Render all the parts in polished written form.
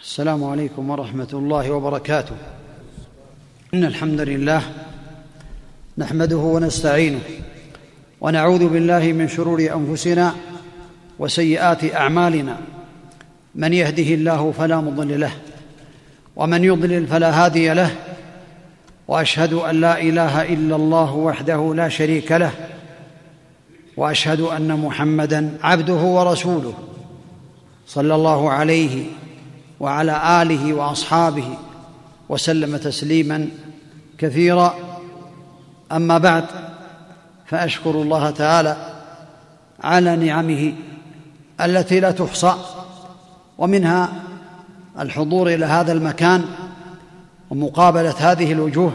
السلام عليكم ورحمة الله وبركاته. إن الحمد لله نحمده ونستعينه ونعوذ بالله من شرور أنفسنا وسيئات أعمالنا، من يهده الله فلا مضل له ومن يضلل فلا هادي له، وأشهد أن لا إله إلا الله وحده لا شريك له، وأشهد أن محمدًا عبده ورسوله صلى الله عليه وعلى آله وأصحابه وسلم تسليماً كثيراً. أما بعد، فأشكر الله تعالى على نعمه التي لا تحصى، ومنها الحضور إلى هذا المكان ومقابلة هذه الوجوه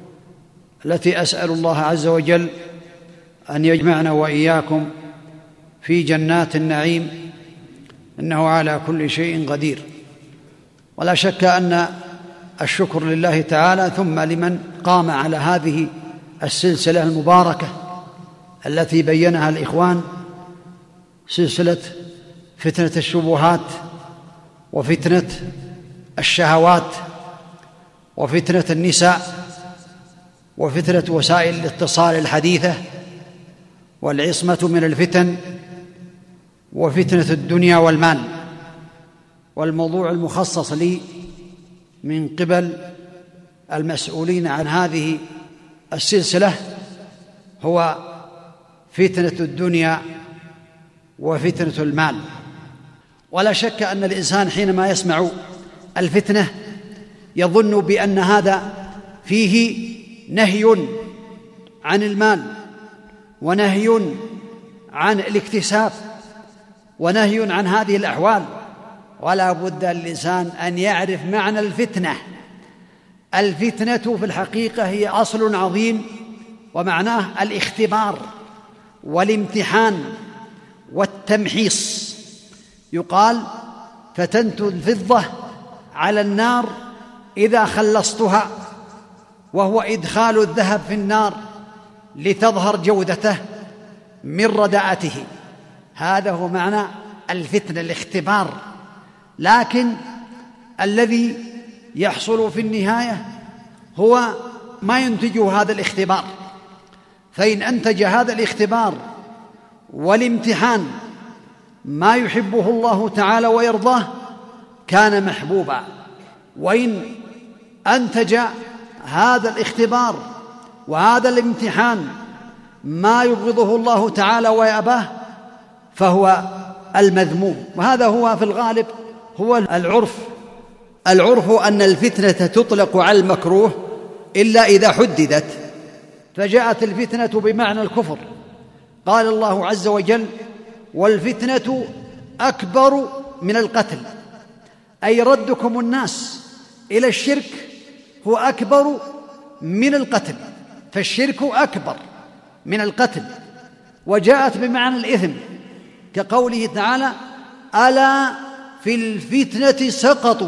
التي أسأل الله عز وجل أن يجمعنا وإياكم في جنات النعيم، إنه على كل شيء قدير. ولا شك أن الشكر لله تعالى، ثم لمن قام على هذه السلسلة المباركة التي بينها الإخوان، سلسلة فتنة الشبهات وفتنة الشهوات وفتنة النساء وفتنة وسائل الاتصال الحديثة والعصمة من الفتن وفتنة الدنيا والمال. والموضوع المخصص لي من قبل المسؤولين عن هذه السلسلة هو فتنة الدنيا وفتنة المال. ولا شك أن الإنسان حينما يسمع الفتنة يظن بأن هذا فيه نهي عن المال ونهي عن الاكتساب ونهي عن هذه الأحوال، ولا بد للإنسان أن يعرف معنى الفتنة. الفتنة في الحقيقة هي أصل عظيم، ومعناه الاختبار والامتحان والتمحيص. يقال: فتنت الفضة على النار إذا خلصتها، وهو إدخال الذهب في النار لتظهر جودته من رداءته. هذا هو معنى الفتنة، الاختبار. لكن الذي يحصل في النهاية هو ما ينتجه هذا الاختبار، فإن أنتج هذا الاختبار والامتحان ما يحبه الله تعالى ويرضاه كان محبوبا، وإن أنتج هذا الاختبار وهذا الامتحان ما يبغضه الله تعالى ويأباه فهو المذموم. وهذا هو في الغالب هو العرف أن الفتنة تطلق على المكروه إلا إذا حددت، فجاءت الفتنة بمعنى الكفر. قال الله عز وجل: والفتنة أكبر من القتل، أي ردكم الناس إلى الشرك هو أكبر من القتل، فالشرك أكبر من القتل. وجاءت بمعنى الإثم كقوله تعالى: ألا في الفتنة سقطوا.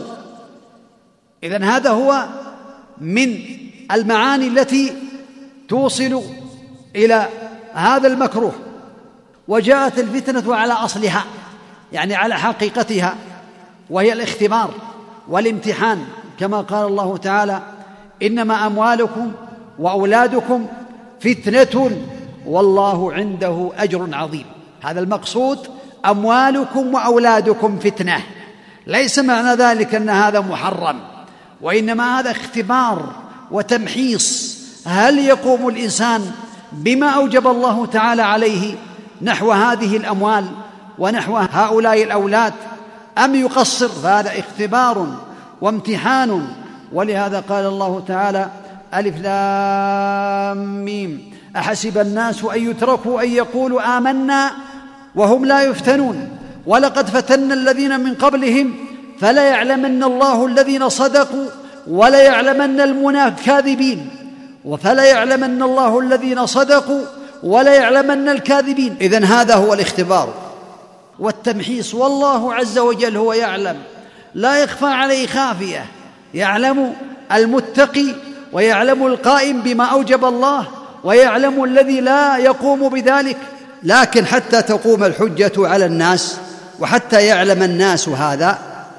إذن هذا هو من المعاني التي توصل إلى هذا المكروه. وجاءت الفتنة على أصلها، يعني على حقيقتها، وهي الاختبار والامتحان، كما قال الله تعالى: إنما أموالكم وأولادكم فتنة والله عنده أجر عظيم. هذا المقصود، أموالكم وأولادكم فتنة، ليس معنى ذلك أن هذا محرم، وإنما هذا اختبار وتمحيص. هل يقوم الإنسان بما أوجب الله تعالى عليه نحو هذه الأموال ونحو هؤلاء الأولاد أم يقصر؟ فهذا اختبار وامتحان. ولهذا قال الله تعالى: ألف لام ميم أحسب الناس أن يتركوا أن يقولوا آمنا وهم لا يفتنون ولقد فتنا الذين من قبلهم فلا يعلمن الله الذين صدقوا ولا يعلمن الكاذبين وفلا يعلمن الله الذين صدقوا ولا يعلمن الكاذبين. إذن هذا هو الاختبار والتمحيص، والله عز وجل هو يعلم، لا يخفى عليه خافية، يعلم المتقي ويعلم القائم بما أوجب الله ويعلم الذي لا يقوم بذلك. لكن حتى تقوم الحجة على الناس وحتى يعلم الناس هذا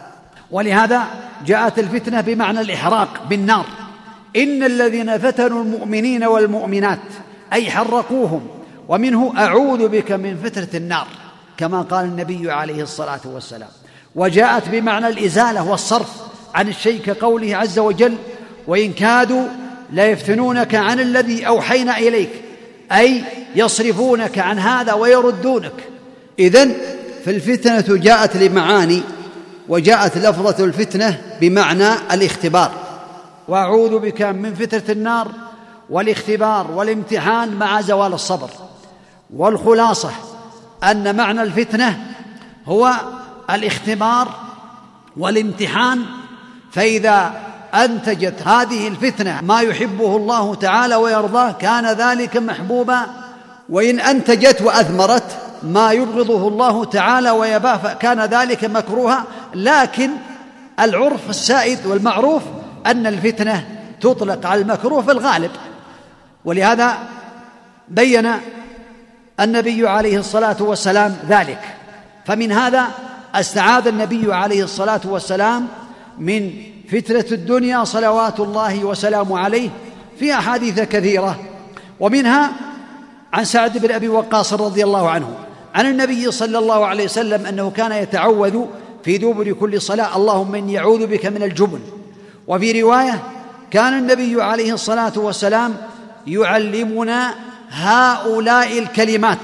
ولهذا جاءت الفتنة بمعنى الإحراق بالنار. إن الذين فتنوا المؤمنين والمؤمنات أي حرقوهم، ومنه أعوذ بك من فتنة النار كما قال النبي عليه الصلاة والسلام. وجاءت بمعنى الإزالة والصرف عن الشيء كقوله عز وجل: وإن كادوا ليفتنونك عن الذي أوحينا إليك، أي يصرفونك عن هذا ويردونك. إذن فالفتنة جاءت لمعاني، وجاءت لفظة الفتنة بمعنى الاختبار. وأعوذ بك من فتنة النار والاختبار والامتحان مع زوال الصبر. والخلاصة أن معنى الفتنة هو الاختبار والامتحان، فإذا أنتجت هذه الفتنة ما يحبه الله تعالى ويرضاه كان ذلك محبوبا، وإن أنتجت وأثمرت ما يبغضه الله تعالى ويباه فكان ذلك مكروها. لكن العرف السائد والمعروف أن الفتنة تطلق على المكروه في الغالب، ولهذا بين النبي عليه الصلاة والسلام ذلك. فمن هذا استعاذ النبي عليه الصلاة والسلام من فتنة الدنيا صلوات الله وسلامه عليه في أحاديث كثيرة، ومنها عن سعد بن أبي وقاص رضي الله عنه عن النبي صلى الله عليه وسلم أنه كان يتعوذ في دبر كل صلاة: اللهم إني أعوذ بك من الجبن. وفي رواية كان النبي عليه الصلاة والسلام يعلمنا هؤلاء الكلمات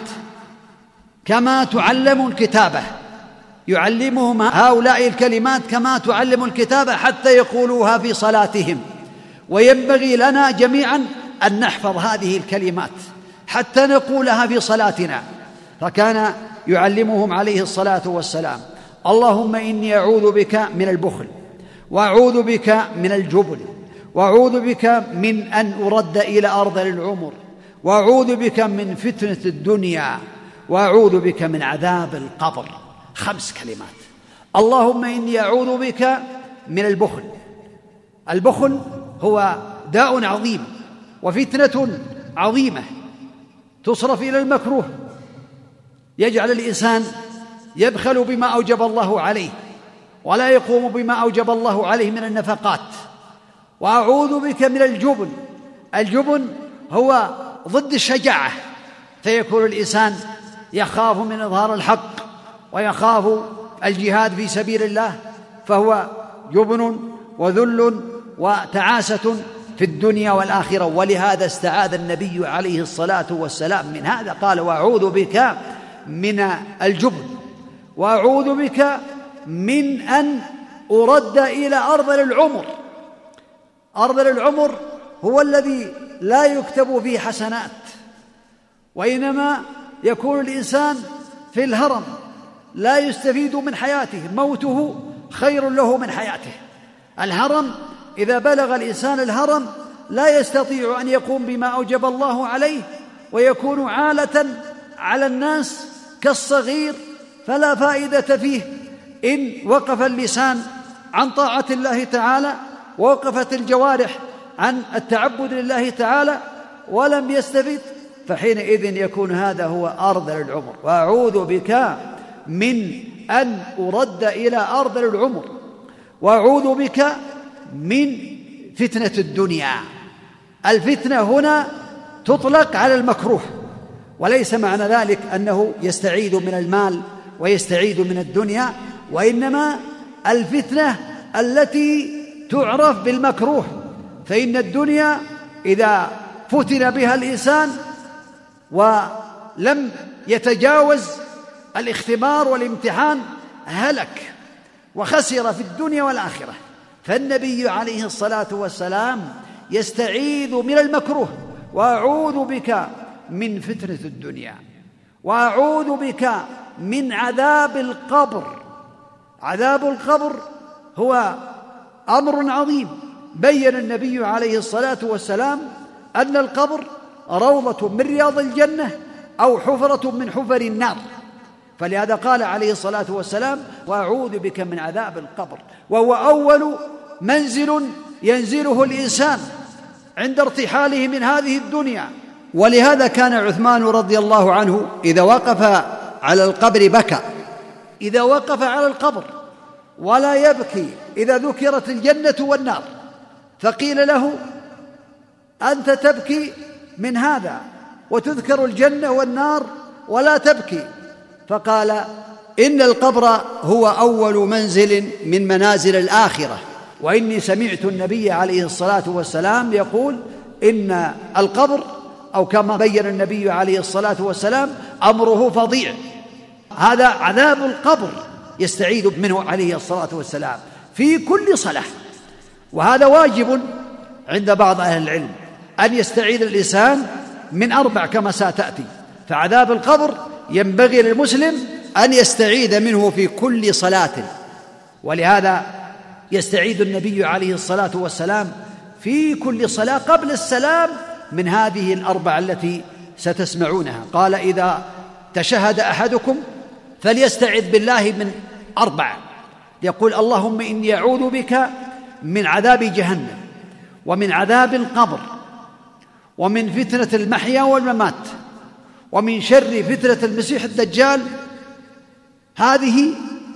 كما تعلم الكتابة، يعلمهم هؤلاء الكلمات كما تعلم الكتابة حتى يقولوها في صلاتهم. وينبغي لنا جميعا أن نحفظ هذه الكلمات حتى نقولها في صلاتنا. فكان يعلمهم عليه الصلاة والسلام: اللهم إني أعوذ بك من البخل، وأعوذ بك من الجبن، وأعوذ بك من أن أرد إلى أرذل العمر، وأعوذ بك من فتنة الدنيا، وأعوذ بك من عذاب القبر. 5 كلمات. اللهم إني أعوذ بك من البخل. البخل هو داء عظيم وفتنة عظيمة تصرف إلى المكروه، يجعل الإنسان يبخل بما أوجب الله عليه ولا يقوم بما أوجب الله عليه من النفقات. وأعوذ بك من الجبن. الجبن هو ضد الشجاعة، فيكون الإنسان يخاف من إظهار الحق ويخاف الجهاد في سبيل الله، فهو جبن وذل وتعاسة في الدنيا والآخرة. ولهذا استعاذ النبي عليه الصلاة والسلام من هذا، قال: وأعوذ بك من الجبن، وأعوذ بك من أن أرد إلى أرذل العمر. أرذل العمر هو الذي لا يكتب فيه حسنات، وإنما يكون الإنسان في الهرم لا يستفيد من حياته، موته خير له من حياته. الهرم إذا بلغ الإنسان الهرم لا يستطيع أن يقوم بما أوجب الله عليه، ويكون عالة على الناس كالصغير، فلا فائدة فيه إن وقف اللسان عن طاعة الله تعالى، ووقفت الجوارح عن التعبد لله تعالى، ولم يستفد، فحينئذ يكون هذا هو أرذل العمر. وأعوذ بك من أن أرد إلى أرذل العمر، وأعوذ بك من فتنة الدنيا. الفتنة هنا تطلق على المكروه، وليس معنى ذلك أنه يستعيذ من المال ويستعيذ من الدنيا، وإنما الفتنة التي تعرف بالمكروه. فإن الدنيا إذا فتن بها الإنسان ولم يتجاوز الاختبار والامتحان هلك وخسر في الدنيا والآخرة. فالنبي عليه الصلاة والسلام يستعيذ من المكروه: وأعوذ بك من فتنة الدنيا، وأعوذ بك من عذاب القبر. عذاب القبر هو أمر عظيم. بين النبي عليه الصلاة والسلام أن القبر روضة من رياض الجنة أو حفرة من حفر النار، فلهذا قال عليه الصلاة والسلام: وأعوذ بك من عذاب القبر، وهو أول منزل ينزله الإنسان عند ارتحاله من هذه الدنيا. ولهذا كان عثمان رضي الله عنه إذا وقف على القبر بكى. إذا وقف على القبر ولا يبكي إذا ذكرت الجنة والنار، فقيل له: أنت تبكي من هذا وتذكر الجنة والنار ولا تبكي؟ فقال: إن القبر هو أول منزل من منازل الآخرة، وإني سمعت النبي عليه الصلاة والسلام يقول إن القبر، أو كما بين النبي عليه الصلاة والسلام، أمره فظيع. هذا عذاب القبر يستعيذ منه عليه الصلاة والسلام في كل صلاة، وهذا واجب عند بعض أهل العلم أن يستعيذ الإنسان من 4 كما ستأتي. فعذاب القبر ينبغي للمسلم أن يستعيذ منه في كل صلاة، ولهذا يستعيذ النبي عليه الصلاة والسلام في كل صلاة قبل السلام من هذه 4 التي ستسمعونها. قال: إذا تشهد أحدكم فليستعذ بالله من 4، يقول: اللهم إني أعوذ بك من عذاب جهنم، ومن عذاب القبر، ومن فتنة المحيا والممات، ومن شر فتنة المسيح الدجال. هذه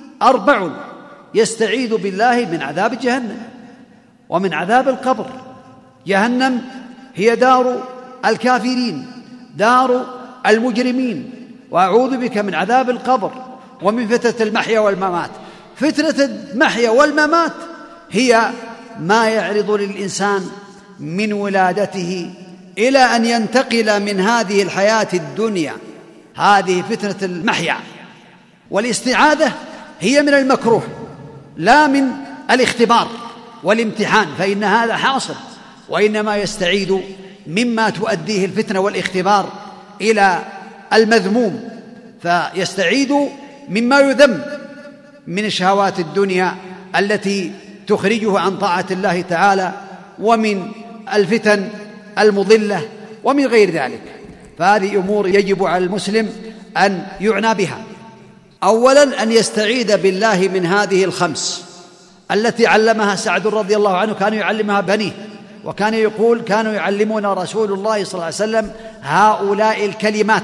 4 يستعيذ بالله من عذاب جهنم ومن عذاب القبر. جهنم هي دار الكافرين، دار المجرمين، وأعوذ بك من عذاب القبر ومن فتنة المحيا والممات. فتنة المحيا والممات هي ما يعرض للإنسان من ولادته إلى أن ينتقل من هذه الحياة الدنيا، هذه فتنة المحيا. والاستعاذة هي من المكروه لا من الاختبار والامتحان، فإن هذا حاصل، وإنما يستعيذ مما تؤديه الفتنة والاختبار إلى المذموم، فيستعيذ مما يذم من شهوات الدنيا التي تخرجه عن طاعة الله تعالى، ومن الفتن المضلة، ومن غير ذلك. فهذه أمور يجب على المسلم أن يعنى بها. أولاً أن يستعيذ بالله من هذه 5 التي علمها سعد رضي الله عنه، كان يعلمها بنيه، وكان يقول: كانوا يعلمون رسول الله صلى الله عليه وسلم هؤلاء الكلمات.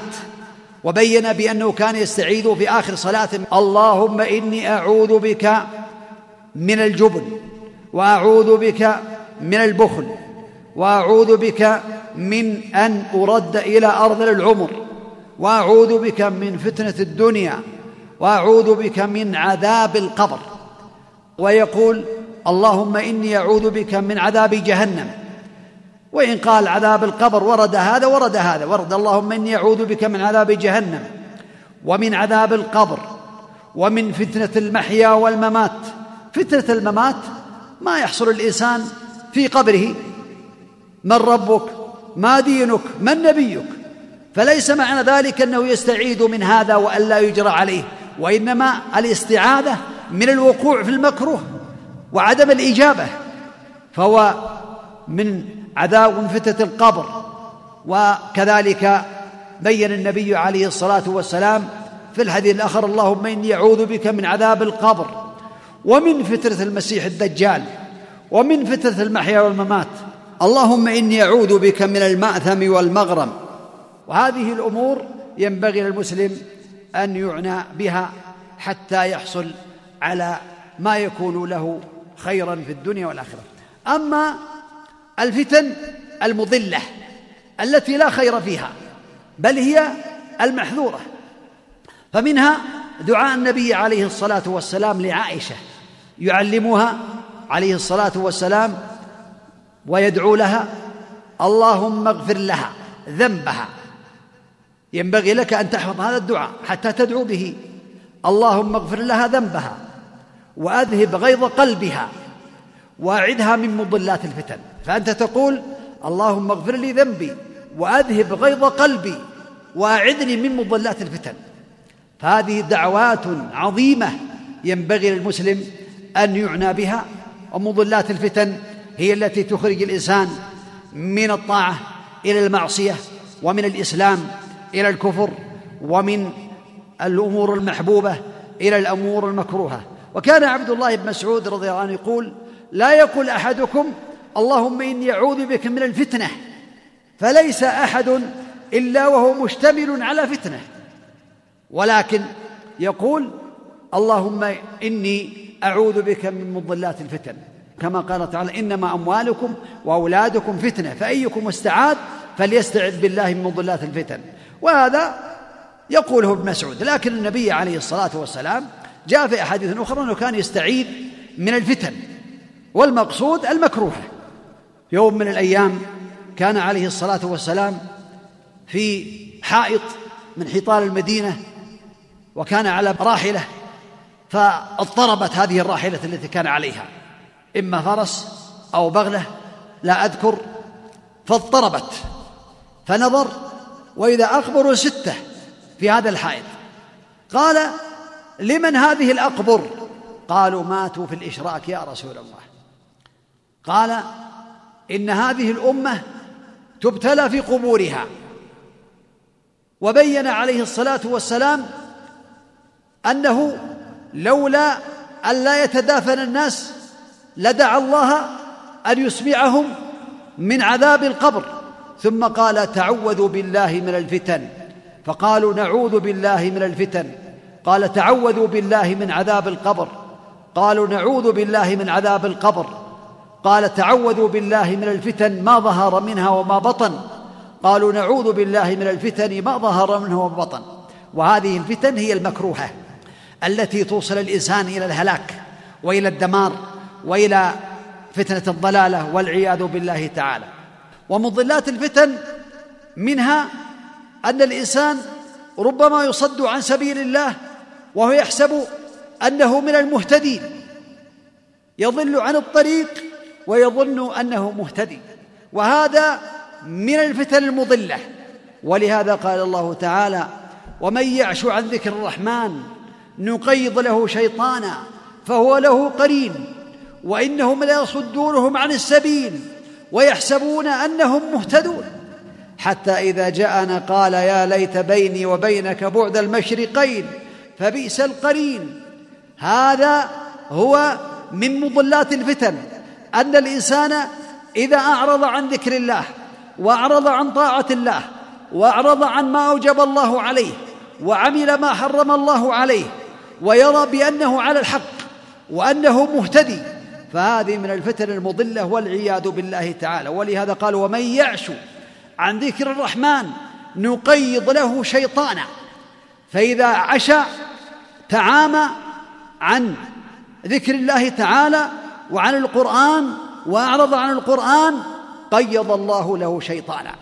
وبين بأنه كان يستعيذ في آخر صلاة: اللهم إني أعوذ بك من الجبن، وأعوذ بك من البخل، وأعوذ بك من أن أرد إلى أرذل العمر، وأعوذ بك من فتنة الدنيا، وأعوذ بك من عذاب القبر. ويقول: اللهم إني أعوذ بك من عذاب جهنم. وإن قال عذاب القبر ورد هذا ورد هذا، ورد اللهم إني أعوذ بك من عذاب جهنم ومن عذاب القبر ومن فتنة المحيا والممات. فتنة الممات ما يحصل الإنسان في قبره: من ربك؟ ما دينك؟ من نبيك؟ فليس معنى ذلك أنه يستعيذ من هذا وأن لا يجرى عليه، وإنما الاستعاذة من الوقوع في المكروه وعدم الإجابة، فهو من عذاب فتنة القبر. وكذلك بين النبي عليه الصلاة والسلام في الحديث الآخر: اللهم إني أعوذ بك من عذاب القبر ومن فتنة المسيح الدجال ومن فتنة المحيا والممات. اللهم إني أعوذ بك من المأثم والمغرم. وهذه الأمور ينبغي للمسلم أن يعنى بها حتى يحصل على ما يكون له خيرا في الدنيا والآخرة. أما الفتن المضلة التي لا خير فيها بل هي المحذورة، فمنها دعاء النبي عليه الصلاة والسلام لعائشة، يعلمها عليه الصلاة والسلام ويدعو لها: اللهم اغفر لها ذنبها. ينبغي لك أن تحفظ هذا الدعاء حتى تدعو به: اللهم اغفر لها ذنبها وأذهب غيظ قلبها وأعذها من مضلات الفتن. فأنت تقول: اللهم اغفر لي ذنبي وأذهب غيظ قلبي وأعذني من مضلات الفتن. فهذه دعوات عظيمة ينبغي للمسلم أن يعنى بها. ومضلات الفتن هي التي تخرج الإنسان من الطاعة إلى المعصية، ومن الإسلام إلى الكفر، ومن الأمور المحبوبة إلى الأمور المكروهة. وكان عبد الله بن مسعود رضي الله عنه يقول: لا يقول أحدكم اللهم إني أعوذ بك من الفتنة، فليس أحد إلا وهو مشتمل على فتنة، ولكن يقول: اللهم إني أعوذ بك من مضلات الفتن، كما قال تعالى إنما أموالكم وأولادكم فتنة فأيكم استعاذ فليستعذ بالله من مضلات الفتن. وهذا يقوله ابن مسعود، لكن النبي عليه الصلاة والسلام جاء في أحاديث أخرى أنه كان يستعيذ من الفتن، والمقصود المكروهة. يوم من الأيام كان عليه الصلاة والسلام في حائط من حيطان المدينة، وكان على راحلة، فاضطربت هذه الراحلة التي كان عليها، إما فرس أو بغلة لا أذكر، فاضطربت، فنظر وإذا أقبر 6 في هذا الحائط. قال لمن هذه الأقبر؟ قالوا ماتوا في الإشراك يا رسول الله. قال إن هذه الأمة تبتلى في قبورها. وبين عليه الصلاة والسلام أنه لولا أن لا يتدافن الناس لدعا الله أن يسمعهم من عذاب القبر، ثم قال تعوذوا بالله من الفتن، فقالوا نعوذ بالله من الفتن. قال تعوذوا بالله من عذاب القبر، قالوا نعوذ بالله من عذاب القبر. قال تعوذوا بالله من الفتن ما ظهر منها وما بطن، قالوا نعوذ بالله من الفتن ما ظهر منها وما بطن. وهذه الفتن هي المكروهة التي توصل الإنسان إلى الهلاك وإلى الدمار وإلى فتنة الضلالة والعياذ بالله تعالى. ومضلات الفتن منها أن الإنسان ربما يصد عن سبيل الله وهو يحسب أنه من المهتدين، يضل عن الطريق ويظن أنه مهتدي، وهذا من الفتن المضلة. ولهذا قال الله تعالى ومن يعش عن ذكر الرحمن نقيض له شيطانا فهو له قرين وإنهم ليصدونهم عن السبيل ويحسبون أنهم مهتدون، حتى إذا جاءنا قال يا ليت بيني وبينك بعد المشرقين فبئس القرين. هذا هو من مضلات الفتن، أن الإنسان إذا أعرض عن ذكر الله وأعرض عن طاعة الله وأعرض عن ما أوجب الله عليه وعمل ما حرم الله عليه ويرى بأنه على الحق وأنه مهتدي، فهذه من الفتن المضلة والعياذ بالله تعالى. ولهذا قال ومن يعش عن ذكر الرحمن نقيض له شيطانا، فإذا عشى تعامى عن ذكر الله تعالى وعن القرآن وأعرض عن القرآن قيض الله له شيطانا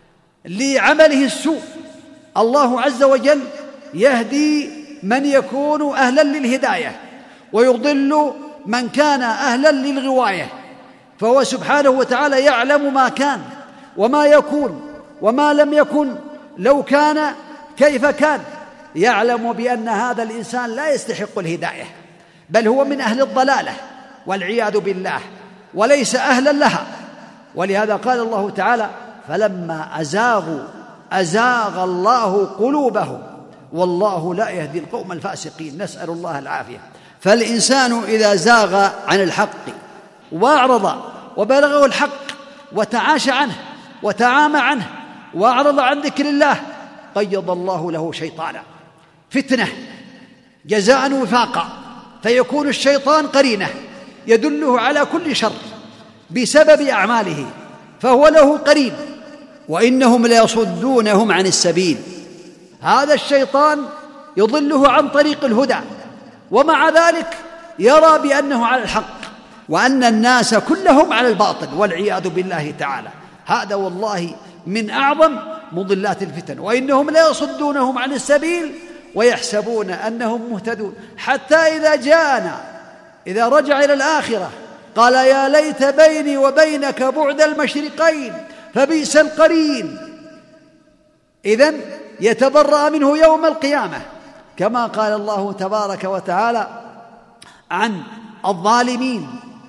لعمله السوء. الله عز وجل يهدي من يكون أهلا للهداية ويضل من كان أهلا للغواية، فهو سبحانه وتعالى يعلم ما كان وما يكون وما لم يكن لو كان كيف كان، يعلم بأن هذا الإنسان لا يستحق الهداية بل هو من أهل الضلالة والعياذ بالله وليس أهلا لها. ولهذا قال الله تعالى فلما أزاغوا أزاغ الله قلوبهم والله لا يهدي القوم الفاسقين، نسأل الله العافية. فالإنسان إذا زاغ عن الحق وأعرض وبلغه الحق وتعاشى عنه وتعامى عنه وأعرض عن ذكر الله قيض الله له شيطانا، فتنة جزاء وفاقا، فيكون الشيطان قرينه يدله على كل شر بسبب أعماله، فهو له قرين وإنهم ليصدونهم عن السبيل. هذا الشيطان يضله عن طريق الهدى، ومع ذلك يرى بأنه على الحق وأن الناس كلهم على الباطل والعياذ بالله تعالى. هذا والله من أعظم مضلات الفتن، وإنهم ليصدونهم عن السبيل ويحسبون أنهم مهتدون، حتى إذا جاءنا إذا رجع إلى الآخرة قال يا ليت بيني وبينك بعد المشرقين فبئس القرين. إذن يتبرأ منه يوم القيامة، كما قال الله تبارك وتعالى عن الظالمين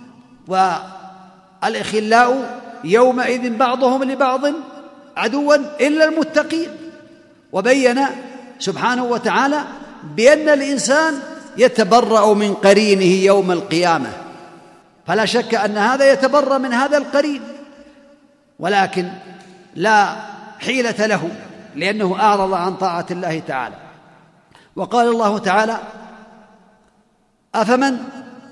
والأخلاء يومئذ بعضهم لبعض عدوا إلا المتقين. وبين سبحانه وتعالى بأن الإنسان يتبرأ من قرينه يوم القيامة، فلا شك أن هذا يتبرأ من هذا القرين، ولكن لا حيلة له لأنه أعرض عن طاعة الله تعالى. وقال الله تعالى أفمن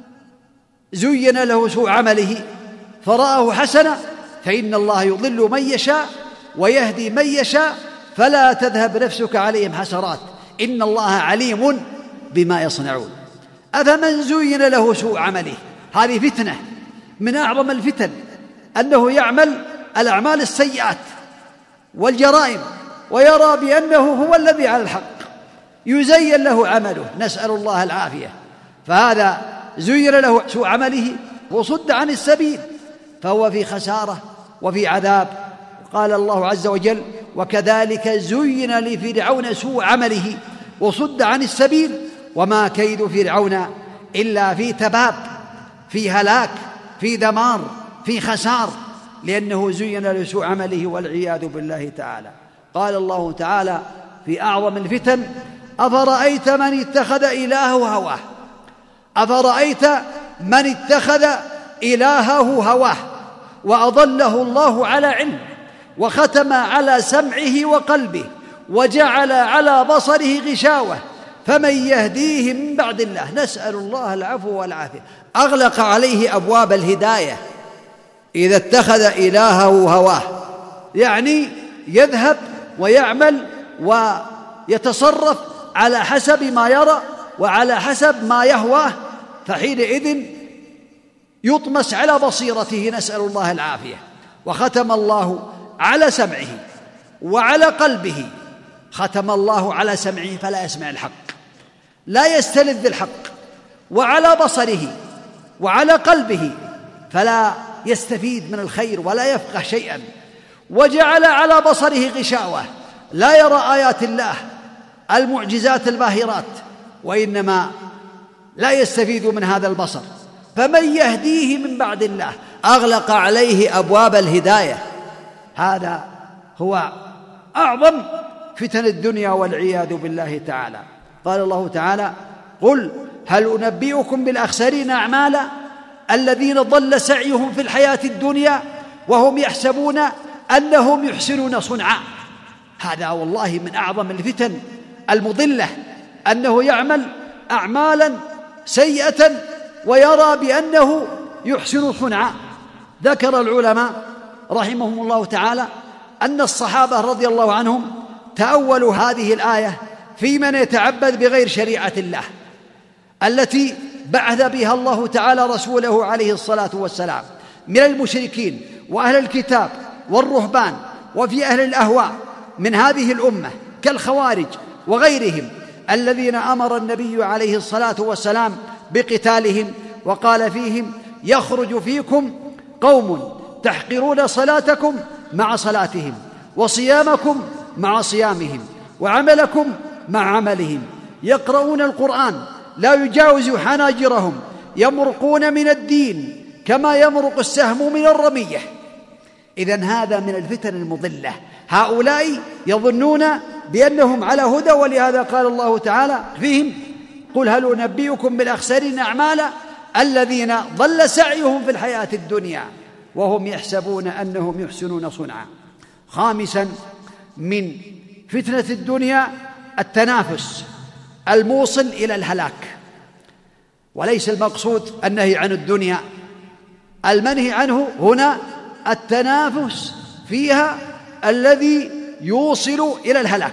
زين له سوء عمله فرآه حسنا فإن الله يضل من يشاء ويهدي من يشاء فلا تذهب نفسك عليهم حسرات إن الله عليم بما يصنعون. أفمن زين له سوء عمله، هذه فتنة من أعظم الفتن، أنه يعمل الأعمال السيئات والجرائم ويرى بأنه هو الذي على الحق، يزين له عمله، نسأل الله العافية. فهذا زين له سوء عمله وصد عن السبيل فهو في خسارة وفي عذاب. قال الله عز وجل: وكذلك زين لفرعون سوء عمله وصد عن السبيل وما كيد فرعون إلا في تباب، في هلاك، في دمار، في خسار، لأنه زين له سوء عمله والعياذ بالله تعالى. قال الله تعالى في أعظم الفتن: أفرأيت من اتخذ إلهه هواه. أفرأيت من اتخذ إلهه هواه وأضله الله على علم وختم على سمعه وقلبه وجعل على بصره غشاوة فمن يهديه من بعد الله، نسأل الله العفو والعافية. أغلق عليه أبواب الهداية إذا اتخذ إلهه هواه، يعني يذهب ويعمل ويتصرف على حسب ما يرى وعلى حسب ما يهواه، فحينئذ يطمس على بصيرته، نسأل الله العافية. وختم الله على سمعه وعلى قلبه، ختم الله على سمعه فلا يسمع الحق، لا يستلذ الحق، وعلى بصره وعلى قلبه فلا يستفيد من الخير ولا يفقه شيئا، وجعل على بصره غشاوة، لا يرى آيات الله المعجزات الباهرات، وإنما لا يستفيد من هذا البصر. فمن يهديه من بعد الله، أغلق عليه أبواب الهداية. هذا هو أعظم فتن الدنيا والعياذ بالله تعالى. قال الله تعالى: قل هل أنبئكم بالأخسرين أعمالا الذين ضل سعيهم في الحياة الدنيا وهم يحسبون أنهم يحسنون صنعا. هذا والله من أعظم الفتن المضلة، أنه يعمل أعمالا سيئة ويرى بأنه يحسن صنعا. ذكر العلماء رحمهم الله تعالى أن الصحابة رضي الله عنهم تأولوا هذه الآية في من يتعبد بغير شريعة الله التي بعث بها الله تعالى رسوله عليه الصلاة والسلام من المشركين وأهل الكتاب والرهبان وفي أهل الأهواء من هذه الأمة كالخوارج وغيرهم، الذين أمر النبي عليه الصلاة والسلام بقتالهم وقال فيهم: يخرج فيكم قوم تحقرون صلاتكم مع صلاتهم وصيامكم مع صيامهم وعملكم مع عملهم، يقرؤون القرآن لا يجاوز حناجرهم، يمرقون من الدين كما يمرق السهم من الرمية. إذن هذا من الفتن المضلة. هؤلاء يظنون بأنهم على هدى، ولهذا قال الله تعالى فيهم: قل هل أنبئكم بالأخسرين أعمالا الذين ضل سعيهم في الحياة الدنيا وهم يحسبون أنهم يحسنون صنعا. خامسا من فتنة الدنيا التنافس الموصل إلى الهلاك، وليس المقصود النهي عن الدنيا، المنهي عنه هنا التنافس فيها الذي يوصل إلى الهلاك.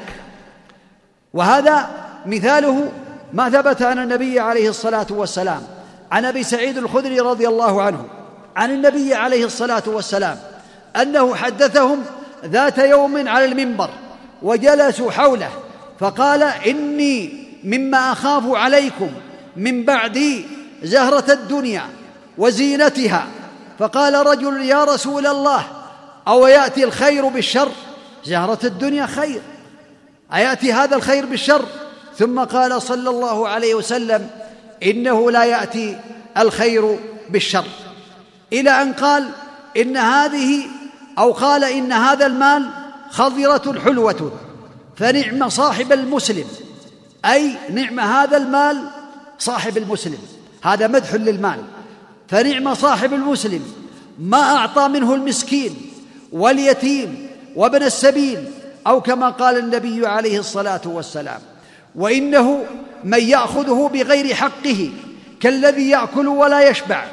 وهذا مثاله ما ثبت عن النبي عليه الصلاة والسلام عن أبي سعيد الخدري رضي الله عنه عن النبي عليه الصلاة والسلام أنه حدثهم ذات يوم على المنبر وجلسوا حوله فقال: إني مما أخاف عليكم من بعدي زهرة الدنيا وزينتها. فقال رجل: يا رسول الله، أو يأتي الخير بالشر؟ زهرة الدنيا خير، أيأتي هذا الخير بالشر؟ ثم قال صلى الله عليه وسلم: إنه لا يأتي الخير بالشر، إلى أن قال: إن هذه، أو قال: إن هذا المال خضرة حلوة فنعم صاحب المسلم، أي نعم هذا المال صاحب المسلم، هذا مدح للمال. فنعم صاحب المسلم ما أعطى منه المسكين واليتيم وابن السبيل، أو كما قال النبي عليه الصلاة والسلام: وإنه من يأخذه بغير حقه كالذي يأكل ولا يشبع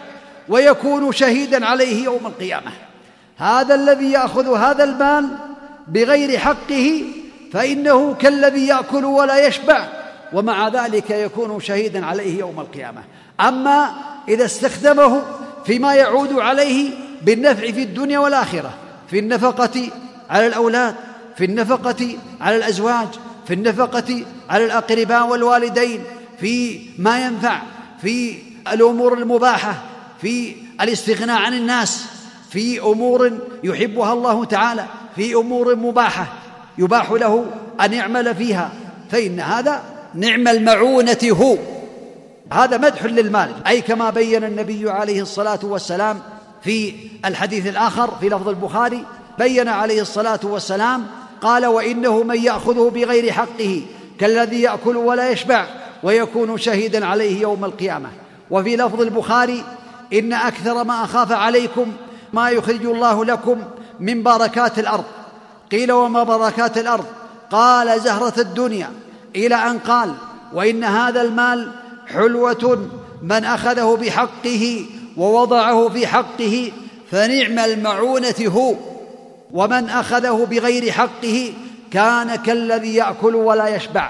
ويكون شهيدا عليه يوم القيامة. هذا الذي يأخذ هذا المال بغير حقه فإنه كالذي يأكل ولا يشبع، ومع ذلك يكون شهيدا عليه يوم القيامة. أما إذا استخدمه فيما يعود عليه بالنفع في الدنيا والآخرة، في النفقة على الأولاد، في النفقة على الأزواج، في النفقة على الأقرباء والوالدين، في ما ينفع، في الأمور المباحة، في الاستغناء عن الناس، في أمور يحبها الله تعالى، في أمور مباحة يباح له أن يعمل فيها، فإن هذا نعم المعونة هو. هذا مدح للمال، أي كما بين النبي عليه الصلاة والسلام في الحديث الآخر في لفظ البخاري، بين عليه الصلاة والسلام قال: وإنه من يأخذه بغير حقه كالذي يأكل ولا يشبع ويكون شهيدا عليه يوم القيامة. وفي لفظ البخاري: إن أكثر ما أخاف عليكم ما يخرج الله لكم من بركات الأرض. قيل: وما بركات الأرض؟ قال: زهرة الدنيا، إلى أن قال: وإن هذا المال حلوة من أخذه بحقه ووضعه في حقه فنعم المعونة هو، ومن أخذه بغير حقه كان كالذي يأكل ولا يشبع.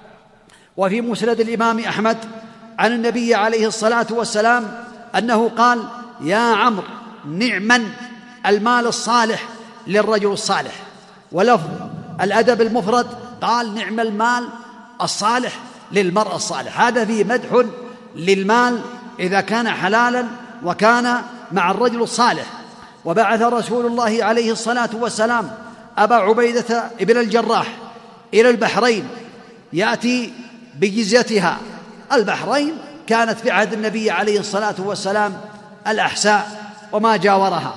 وفي مسند الإمام أحمد عن النبي عليه الصلاة والسلام أنه قال: يا عمرو، نعما المال الصالح للرجل الصالح. ولفظ الأدب المفرد قال: نعم المال الصالح للمرء الصالح. هذا فيه مدح للمال إذا كان حلالا وكان مع الرجل الصالح. وبعث رسول الله عليه الصلاة والسلام أبا عبيدة ابن الجراح إلى البحرين يأتي بجزيتها. البحرين كانت في عهد النبي عليه الصلاة والسلام الأحساء وما جاورها،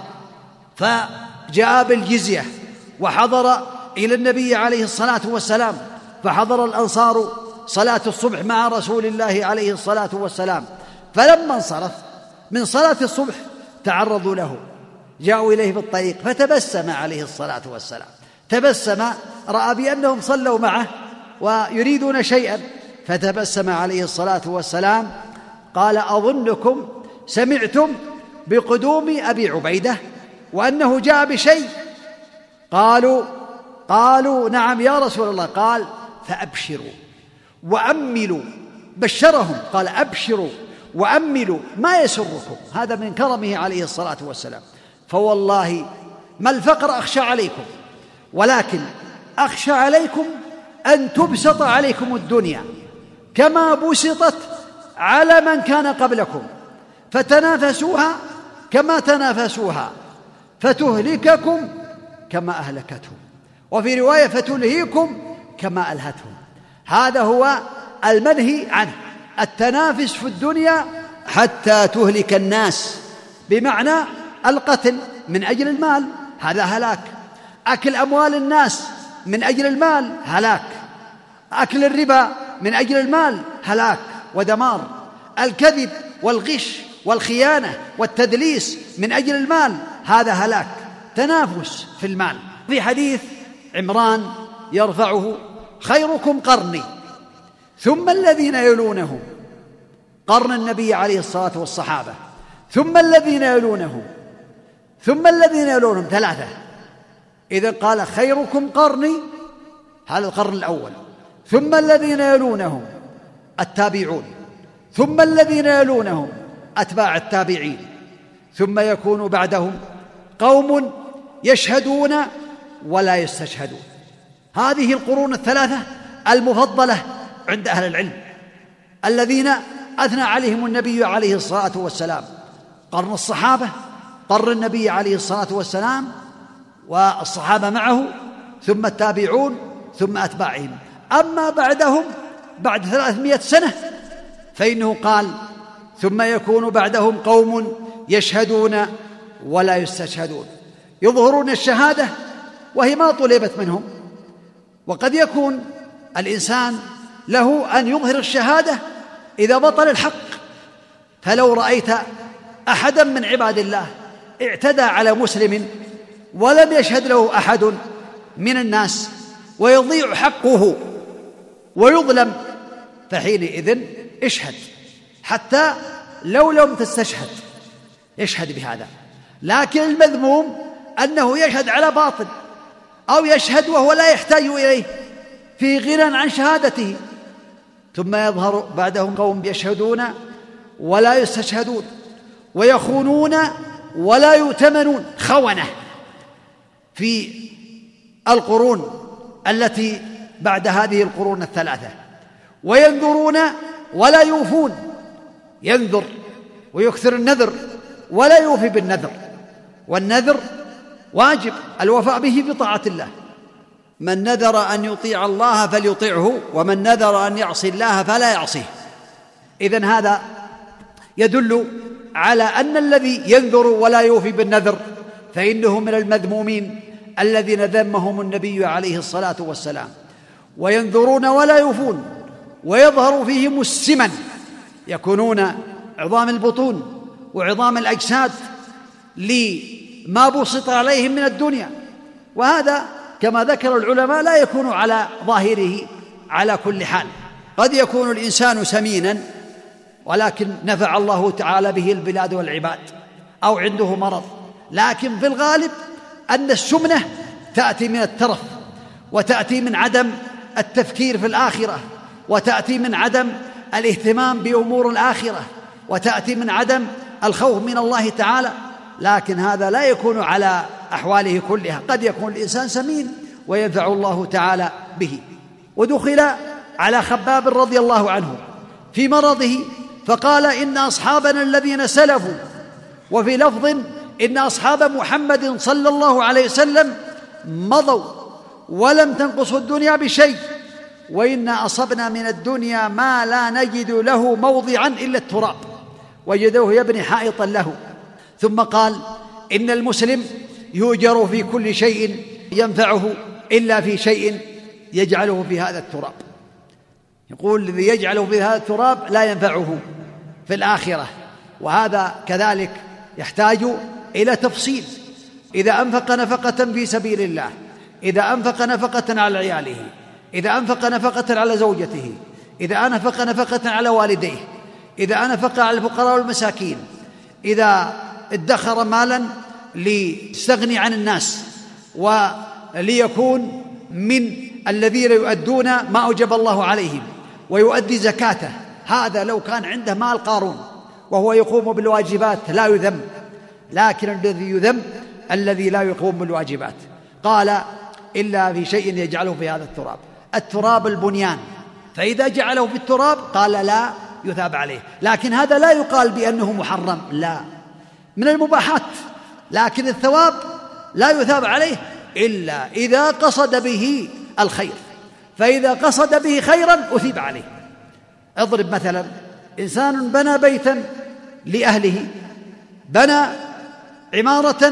فجاء بالجزية وحضر إلى النبي عليه الصلاة والسلام، فحضر الأنصار صلاة الصبح مع رسول الله عليه الصلاة والسلام، فلما انصرف من صلاة الصبح تعرضوا له، جاءوا إليه في الطريق فتبسم عليه الصلاة والسلام، تبسم، رأى بأنهم صلوا معه ويريدون شيئا، فتبسم عليه الصلاة والسلام قال: أظنكم سمعتم بقدوم أبي عبيدة وأنه جاء بشيء؟ قالوا نعم يا رسول الله. قال: فأبشروا وأملوا. بشرهم قال: أبشروا وأملوا ما يسركم. هذا من كرمه عليه الصلاة والسلام. فوالله ما الفقر أخشى عليكم، ولكن أخشى عليكم أن تبسط عليكم الدنيا كما بسطت على من كان قبلكم، فتنافسوها كما تنافسوها، فتهلككم كما أهلكتهم، وفي رواية فتلهيكم كما ألهتهم. هذا هو المنهي عنه، التنافس في الدنيا حتى تهلك الناس، بمعنى القتل من أجل المال، هذا هلاك. أكل أموال الناس من أجل المال هلاك. أكل الربا من أجل المال هلاك ودمار. الكذب والغش والخيانة والتدليس من أجل المال هذا هلاك. تنافس في المال. في حديث عمران يرفعه: خيركم قرني ثم الذين يلونهم، قرن النبي عليه الصلاة والصحابة، ثم الذين يلونهم، ثم الذين يلونهم، ثلاثة. إذا قال: خيركم قرني، هذا القرن الأول، ثم الذين يلونهم التابعون، ثم الذين يلونهم أتباع التابعين، ثم يكون بعدهم قوم يشهدون ولا يستشهدون. هذه القرون الثلاثة المفضلة عند أهل العلم الذين أثنى عليهم النبي عليه الصلاة والسلام: قرن الصحابة، قرن النبي عليه الصلاة والسلام والصحابة معه، ثم التابعون، ثم أتباعهم. أما بعدهم بعد 300 سنة فإنه قال: ثم يكون بعدهم قوم يشهدون ولا يستشهدون، يظهرون الشهادة وهي ما طلبت منهم. وقد يكون الإنسان له أن يظهر الشهادة إذا بطل الحق. فلو رأيت أحدا من عباد الله اعتدى على مسلم ولم يشهد له أحد من الناس ويضيع حقه ويظلم، فحينئذ اشهد، حتى لو لم تستشهد، يشهد بهذا. لكن المذموم أنه يشهد على باطل، أو يشهد وهو لا يحتاج إليه، في غنى عن شهادته، ثم يظهر بعدهم قوم يشهدون ولا يستشهدون، ويخونون ولا يؤتمنون، خونة في القرون التي بعد هذه القرون الثلاثة، وينذرون ولا يوفون، ينذر ويكثر النذر ولا يوفي بالنذر، والنذر واجب الوفاء به بطاعة الله. من نذر أن يطيع الله فليطيعه، ومن نذر أن يعصي الله فلا يعصيه. إذن هذا يدل على أن الذي ينذر ولا يوفي بالنذر فإنه من المذمومين الذين ذمهم النبي عليه الصلاة والسلام. وينذرون ولا يوفون، ويظهر فيهم السمن، يكونون عظام البطون وعظام الأجساد لما بسط عليهم من الدنيا، وهذا كما ذكر العلماء لا يكون على ظاهره على كل حال. قد يكون الإنسان سمينا ولكن نفع الله تعالى به البلاد والعباد، أو عنده مرض، لكن في الغالب أن السمنة تأتي من الترف، وتأتي من عدم التفكير في الآخرة، وتأتي من عدم الاهتمام بأمور الآخرة، وتأتي من عدم الخوف من الله تعالى. لكن هذا لا يكون على أحواله كلها، قد يكون الإنسان سمين وينفع الله تعالى به. ودخل على خباب رضي الله عنه في مرضه فقال: إن أصحابنا الذين سلفوا، وفي لفظ: إن أصحاب محمد صلى الله عليه وسلم مضوا ولم تنقص الدنيا بشيء، وإنا أصبنا من الدنيا ما لا نجد له موضعا إلا التراب، وجدوه يبني حائطا له. ثم قال: إن المسلم يؤجر في كل شيء ينفعه إلا في شيء يجعله في هذا التراب. يقول: الذي يجعله في هذا التراب لا ينفعه في الآخرة. وهذا كذلك يحتاج إلى تفصيل. إذا أنفق نفقة في سبيل الله، إذا أنفق نفقة على عياله، إذا أنفق نفقة على زوجته، إذا أنفق نفقة على والديه، إذا أنفق على الفقراء والمساكين، إذا ادخر مالا ليستغني عن الناس وليكون من الذين يؤدون ما أوجب الله عليهم ويؤدي زكاته، هذا لو كان عنده مال قارون وهو يقوم بالواجبات لا يذم. لكن الذي يذم الذي لا يقوم بالواجبات. قال: إلا في شيء يجعله في هذا التراب. التراب البنيان، فإذا جعله في التراب قال لا يثاب عليه. لكن هذا لا يقال بأنه محرم، لا، من المباحات، لكن الثواب لا يثاب عليه إلا إذا قصد به الخير، فإذا قصد به خيرا أثيب عليه. اضرب مثلا: إنسان بنى بيتا لأهله، بنى عمارة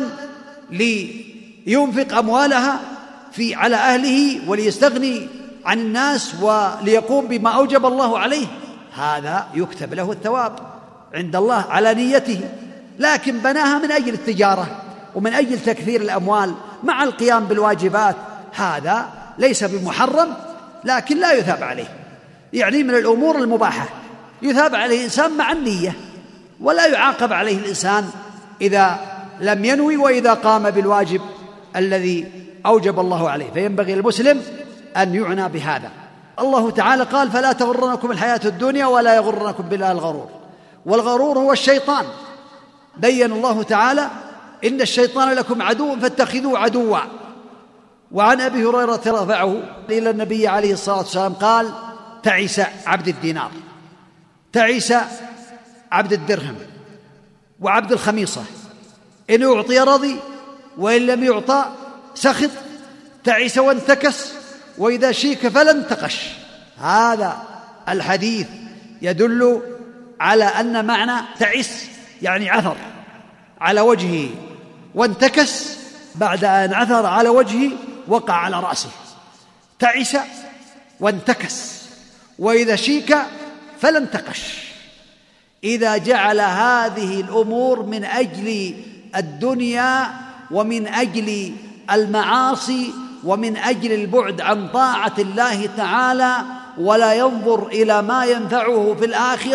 لينفق أموالها على أهله وليستغني عن الناس وليقوم بما أوجب الله عليه، هذا يكتب له الثواب عند الله على نيته. لكن بناها من أجل التجارة ومن أجل تكثير الأموال مع القيام بالواجبات، هذا ليس بمحرم لكن لا يثاب عليه. يعني من الأمور المباحة يثاب عليه الإنسان مع النية، ولا يعاقب عليه الإنسان إذا لم ينوي وإذا قام بالواجب الذي أوجب الله عليه. فينبغي المسلم أن يعنى بهذا. الله تعالى قال: فلا تغرنكم الحياة الدنيا ولا يغرنكم بالله الغرور. والغرور هو الشيطان. بين الله تعالى: إن الشيطان لكم عدو فاتخذوه عدوا. وعن أبي هريرة رفعه إلى النبي عليه الصلاة والسلام قال: تعس عبد الدينار، تعس عبد الدرهم وعبد الخميصة، إن أعطي رضي وإن لم يعطى سخط، تعس وانتكس، وإذا شيك فلا انتقش. هذا الحديث يدل على أن معنى تعس يعني عثر على وجهه، وانتكس بعد أن عثر على وجهه وقع على رأسه. تعس وانتكس، وإذا شيك فلا انتقش. إذا جعل هذه الأمور من أجل الدنيا ومن أجل المعاصي ومن أجل البعد عن طاعة الله تعالى، ولا ينظر إلى ما ينفعه في الآخرة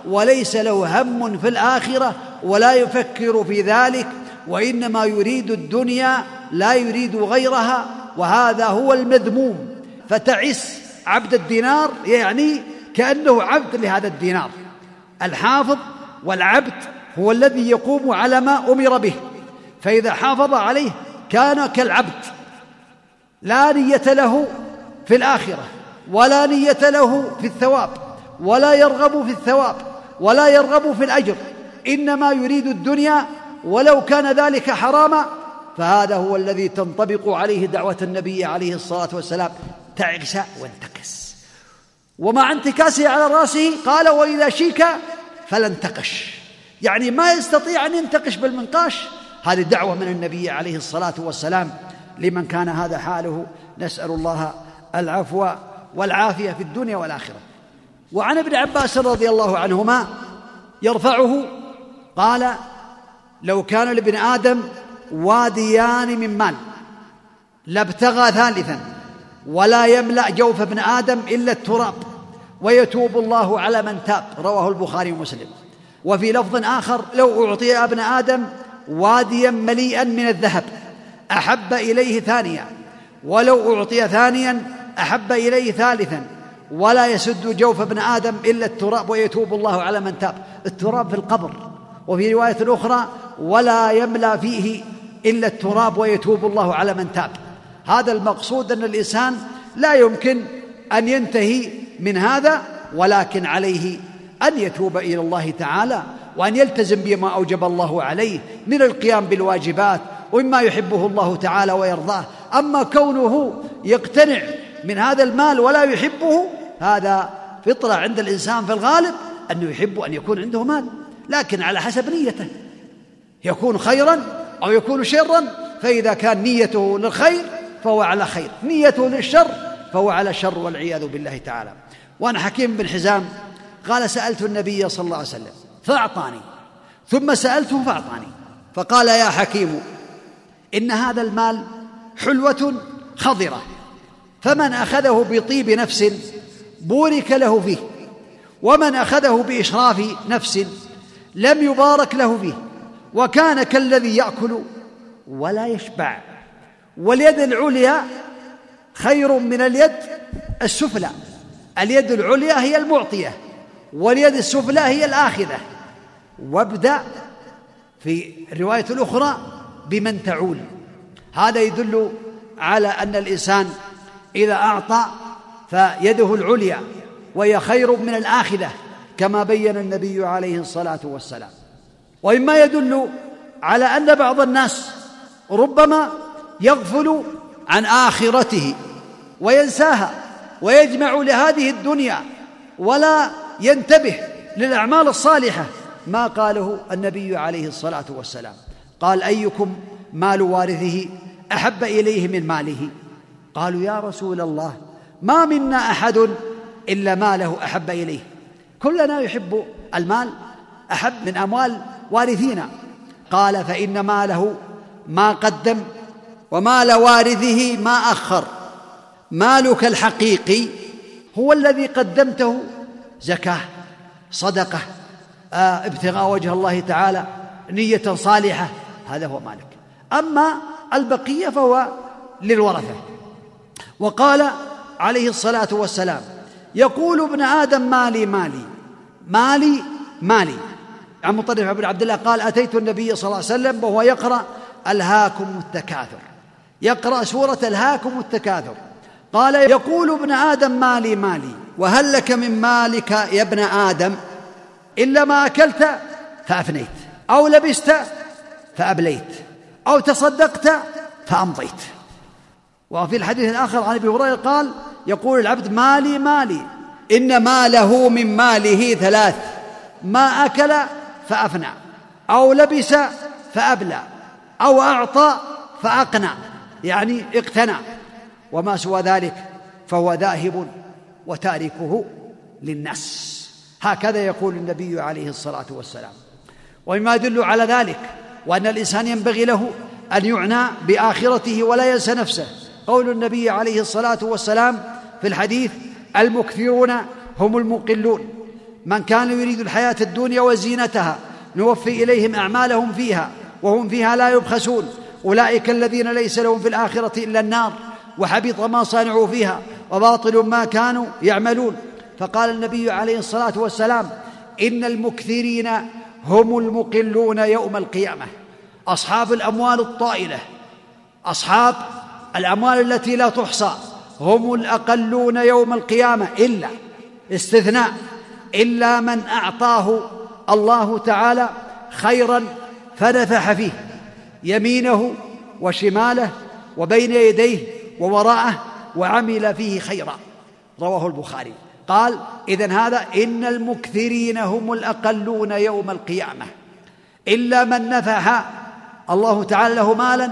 وليس له هم في الآخرة ولا يفكر في ذلك، وإنما يريد الدنيا لا يريد غيرها، وهذا هو المذموم. فتعس عبد الدينار، يعني كأنه عبد لهذا الدينار. الحافظ والعبد هو الذي يقوم على ما أمر به، فإذا حافظ عليه كان كالعبد، لا نية له في الآخرة ولا نية له في الثواب، ولا يرغب في الثواب ولا يرغب في الأجر، إنما يريد الدنيا ولو كان ذلك حراما. فهذا هو الذي تنطبق عليه دعوة النبي عليه الصلاة والسلام: تعس وانتكس. ومع انتكاسه على رأسه قال: وإذا شيك فلا انتقش، يعني ما يستطيع أن ينتقش بالمنقاش. هذه دعوة من النبي عليه الصلاة والسلام لمن كان هذا حاله، نسأل الله العفو والعافية في الدنيا والآخرة. وعن ابن عباس رضي الله عنهما يرفعه قال: لو كان لابن آدم واديان من مال لابتغى ثالثا، ولا يملأ جوف ابن آدم إلا التراب، ويتوب الله على من تاب. رواه البخاري ومسلم. وفي لفظ آخر: لو أعطي ابن آدم واديا مليئا من الذهب أحب إليه ثانيا، ولو أعطي ثانيا أحب إليه ثالثا، ولا يسد جوف ابن آدم إلا التراب، ويتوب الله على من تاب. التراب في القبر. وفي رواية أخرى: ولا يملأ فيه إلا التراب، ويتوب الله على من تاب. هذا المقصود، أن الإنسان لا يمكن أن ينتهي من هذا، ولكن عليه أن يتوب إلى الله تعالى، وأن يلتزم بما أوجب الله عليه من القيام بالواجبات ومما يحبه الله تعالى ويرضاه. أما كونه يقتنع من هذا المال ولا يحبه، هذا فطرة عند الإنسان في الغالب أنه يحب أن يكون عنده مال، لكن على حسب نيته، يكون خيرا أو يكون شرا. فإذا كان نيته للخير فهو على خير، نيته للشر فهو على شر، والعياذ بالله تعالى. وأنا حكيم بن حزام قال: سألت النبي صلى الله عليه وسلم فأعطاني، ثم سألته فأعطاني، فقال: يا حكيم، إن هذا المال حلوة خضرة، فمن أخذه بطيب نفس بورك له فيه، ومن أخذه بإشراف نفس لم يبارك له فيه، وكان كالذي يأكل ولا يشبع. واليد العليا خير من اليد السفلى. اليد العليا هي المعطية، واليد السفلى هي الآخذة. وابدأ في الرواية الأخرى بمن تعول. هذا يدل على أن الإنسان إذا أعطى فيده العليا وهي خير من الآخذة، كما بين النبي عليه الصلاة والسلام. ومما يدل على أن بعض الناس ربما يغفل عن آخرته وينساها ويجمع لهذه الدنيا ولا ينتبه للأعمال الصالحة، ما قاله النبي عليه الصلاة والسلام. قال: أيكم مال وارثه أحب إليه من ماله؟ قالوا: يا رسول الله، ما منا أحد إلا ماله أحب إليه. كلنا يحب المال، أحب من أموال وارثينا. قال: فإن ماله ما قدم، ومال وارثه ما أخر. مالك الحقيقي هو الذي قدمته، زكاة، صدقة، ابتغاء وجه الله تعالى، نية صالحة، هذا هو مالك. أما البقية فهو للورثة. وقال عليه الصلاة والسلام: يقول ابن آدم مالي مالي مالي مالي. عن مطرف بن عبد الله قال: أتيت النبي صلى الله عليه وسلم وهو يقرأ ألهاكم التكاثر، يقرأ سورة ألهاكم التكاثر. قال: يقول ابن آدم مالي مالي، وهل لك من مالك يا ابن آدم إلا ما أكلت فأفنيت، أو لبست فأبليت، أو تصدقت فأمضيت. وفي الحديث الآخر عن أبي هريرة قال: يقول العبد مالي مالي، إن ماله من ماله ثلاث: ما أكل فأفنى، أو لبس فأبلى، أو أعطى فأقنى، يعني اقتنى، وما سوى ذلك فهو ذاهب وتاركه للناس. هكذا يقول النبي عليه الصلاة والسلام. ومما يدل على ذلك وأن الإنسان ينبغي له أن يعنى بآخرته ولا ينسى نفسه قول النبي عليه الصلاة والسلام في الحديث: المكثرون هم المقلون. من كان يريد الحياة الدنيا وزينتها نوفي إليهم أعمالهم فيها وهم فيها لا يبخسون أولئك الذين ليس لهم في الآخرة إلا النار وحبط ما صنعوا فيها وباطل ما كانوا يعملون. فقال النبي عليه الصلاة والسلام إن المكثرين هم المقلون يوم القيامة. أصحاب الأموال الطائلة، أصحاب الأموال التي لا تحصى، هم الأقلون يوم القيامة، إلا استثناء، إلا من أعطاه الله تعالى خيرا فنفح فيه يمينه وشماله وبين يديه ووراءه وعمل فيه خيرا، رواه البخاري. قال إذن هذا إن المكثرين هم الأقلون يوم القيامة، إلا من نفح الله تعالى له مالا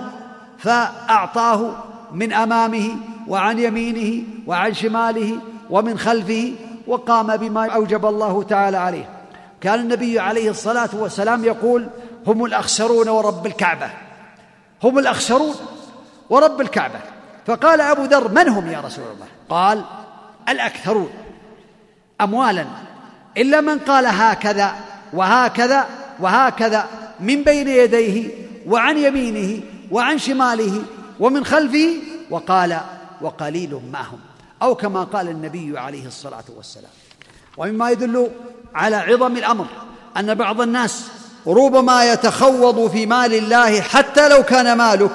فأعطاه من أمامه وعن يمينه وعن شماله ومن خلفه وقام بما أوجب الله تعالى عليه. كان النبي عليه الصلاة والسلام يقول هم الأخسرون ورب الكعبة، هم الأخسرون ورب الكعبة. فقال أبو ذر من هم يا رسول الله؟ قال الأكثرون أموالا، إلا من قال هكذا وهكذا وهكذا من بين يديه وعن يمينه وعن شماله ومن خلفه، وقال وقليل ما هم، أو كما قال النبي عليه الصلاة والسلام. ومما يدل على عظم الأمر أن بعض الناس ربما يتخوض في مال الله حتى لو كان مالك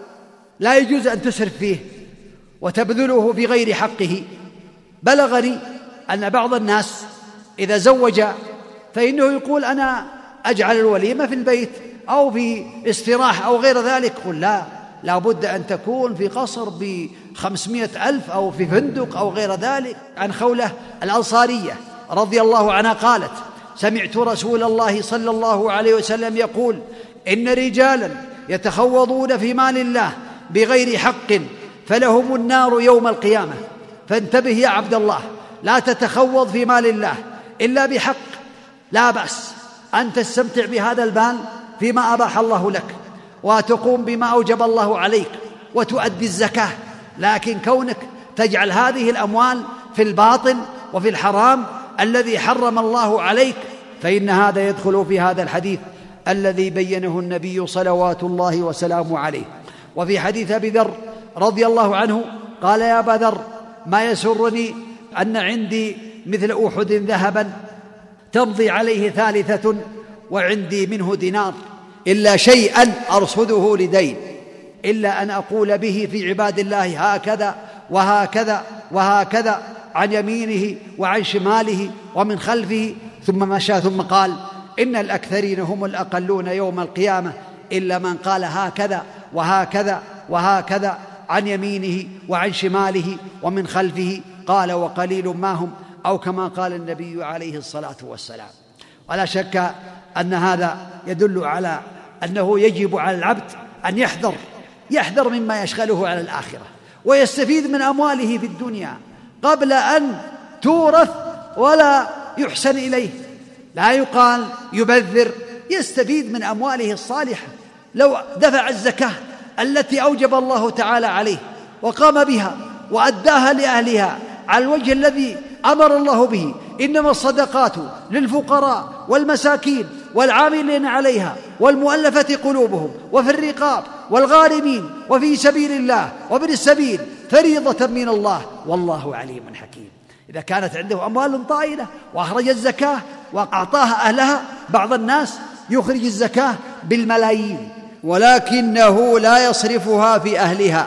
لا يجوز أن تسرف فيه وتبذله في غير حقه. بلغني أن بعض الناس إذا زوج فإنه يقول أنا أجعل الوليمة في البيت أو في استراحة أو غير ذلك. قل لا بد أن تكون في قصر ب500,000 أو في فندق أو غير ذلك. عن خولة الأنصارية رضي الله عنها قالت سمعت رسول الله صلى الله عليه وسلم يقول إن رجالا يتخوضون في مال الله بغير حق فلهم النار يوم القيامة. فانتبه يا عبد الله، لا تتخوض في مال الله إلا بحق. لا بأس أن تستمتع بهذا المال فيما أباح الله لك وتقوم بما أوجب الله عليك وتؤدي الزكاة، لكن كونك تجعل هذه الأموال في الباطل وفي الحرام الذي حرم الله عليك فإن هذا يدخل في هذا الحديث الذي بينه النبي صلوات الله وسلامه عليه. وفي حديث أبي ذر رضي الله عنه قال يا أبا ذر ما يسرني أن عندي مثل أحد ذهبا تمضي عليه ثالثة وعندي منه دينار إلا شيئا أرصده لدين، إلا أن أقول به في عباد الله هكذا وهكذا وهكذا عن يمينه وعن شماله ومن خلفه. ثم مشى ثم قال إن الأكثرين هم الأقلون يوم القيامة إلا من قال هكذا وهكذا وهكذا عن يمينه وعن شماله ومن خلفه. قال وقليل ما هم، أو كما قال النبي عليه الصلاة والسلام. ولا شك أن هذا يدل على أنه يجب على العبد أن يحذر مما يشغله على الآخرة ويستفيد من أمواله في الدنيا قبل أن تورث ولا يحسن إليه. لا يقال يبذر، يستفيد من أمواله الصالحة. لو دفع الزكاة التي أوجب الله تعالى عليه وقام بها وأداها لأهلها على الوجه الذي أمر الله به، إنما الصدقات للفقراء والمساكين والعاملين عليها والمؤلفة قلوبهم وفي الرقاب والغارمين وفي سبيل الله وابن السبيل فريضة من الله والله عليم حكيم. إذا كانت عنده أموال طائلة وأخرج الزكاة وأعطاها أهلها، بعض الناس يخرج الزكاة بالملايين ولكنه لا يصرفها في أهلها،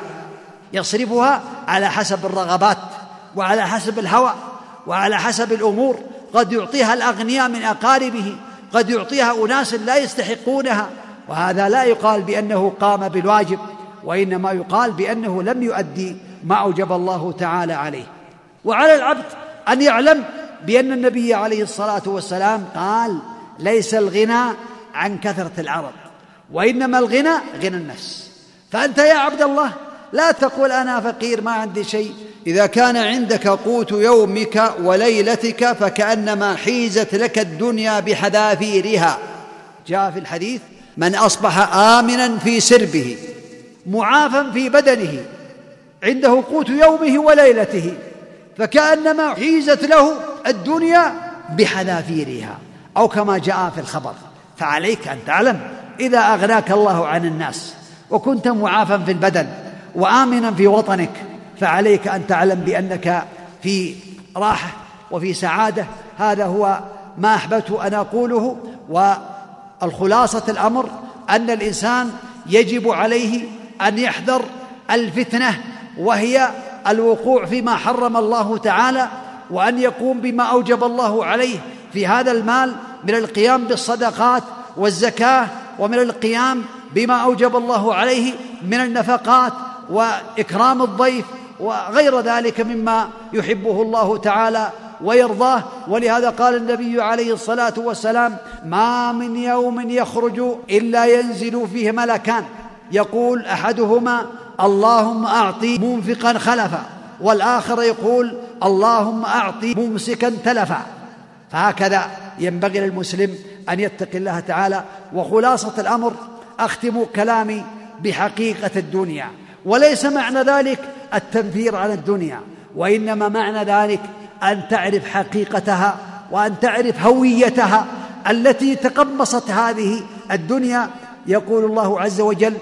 يصرفها على حسب الرغبات وعلى حسب الهوى وعلى حسب الأمور. قد يعطيها الأغنياء من أقاربه، قد يعطيها أناس لا يستحقونها، وهذا لا يقال بأنه قام بالواجب، وإنما يقال بأنه لم يؤدي ما أوجب الله تعالى عليه. وعلى العبد أن يعلم بأن النبي عليه الصلاة والسلام قال ليس الغنى عن كثرة العرض وإنما الغنى غنى النفس. فأنت يا عبد الله لا تقول أنا فقير ما عندي شيء. إذا كان عندك قوت يومك وليلتك فكأنما حيزت لك الدنيا بحذافيرها. جاء في الحديث من أصبح آمنا في سربه معافا في بدنه عنده قوت يومه وليلته فكأنما حيزت له الدنيا بحذافيرها، أو كما جاء في الخبر. فعليك أن تعلم إذا أغناك الله عن الناس وكنت معافى في البدن وآمنا في وطنك، فعليك أن تعلم بأنك في راحة وفي سعادة. هذا هو ما أحببت أن أقوله. والخلاصة الأمر أن الإنسان يجب عليه أن يحذر الفتنة، وهي الوقوع فيما حرم الله تعالى، وأن يقوم بما أوجب الله عليه في هذا المال من القيام بالصدقات والزكاة، ومن القيام بما أوجب الله عليه من النفقات وإكرام الضيف وغير ذلك مما يحبه الله تعالى ويرضاه. ولهذا قال النبي عليه الصلاة والسلام: ما من يوم يخرج إلا ينزل فيه ملكان، يقول أحدهما: اللهم أعطي منفقا خلفا، والآخر يقول: اللهم أعطي ممسكا تلفا. فهكذا ينبغي للمسلم أن يتقي الله تعالى. وخلاصة الأمر، أختم كلامي بحقيقة الدنيا، وليس معنى ذلك التنفير عن الدنيا، وإنما معنى ذلك أن تعرف حقيقتها وأن تعرف هويتها التي تقمصت هذه الدنيا. يقول الله عز وجل: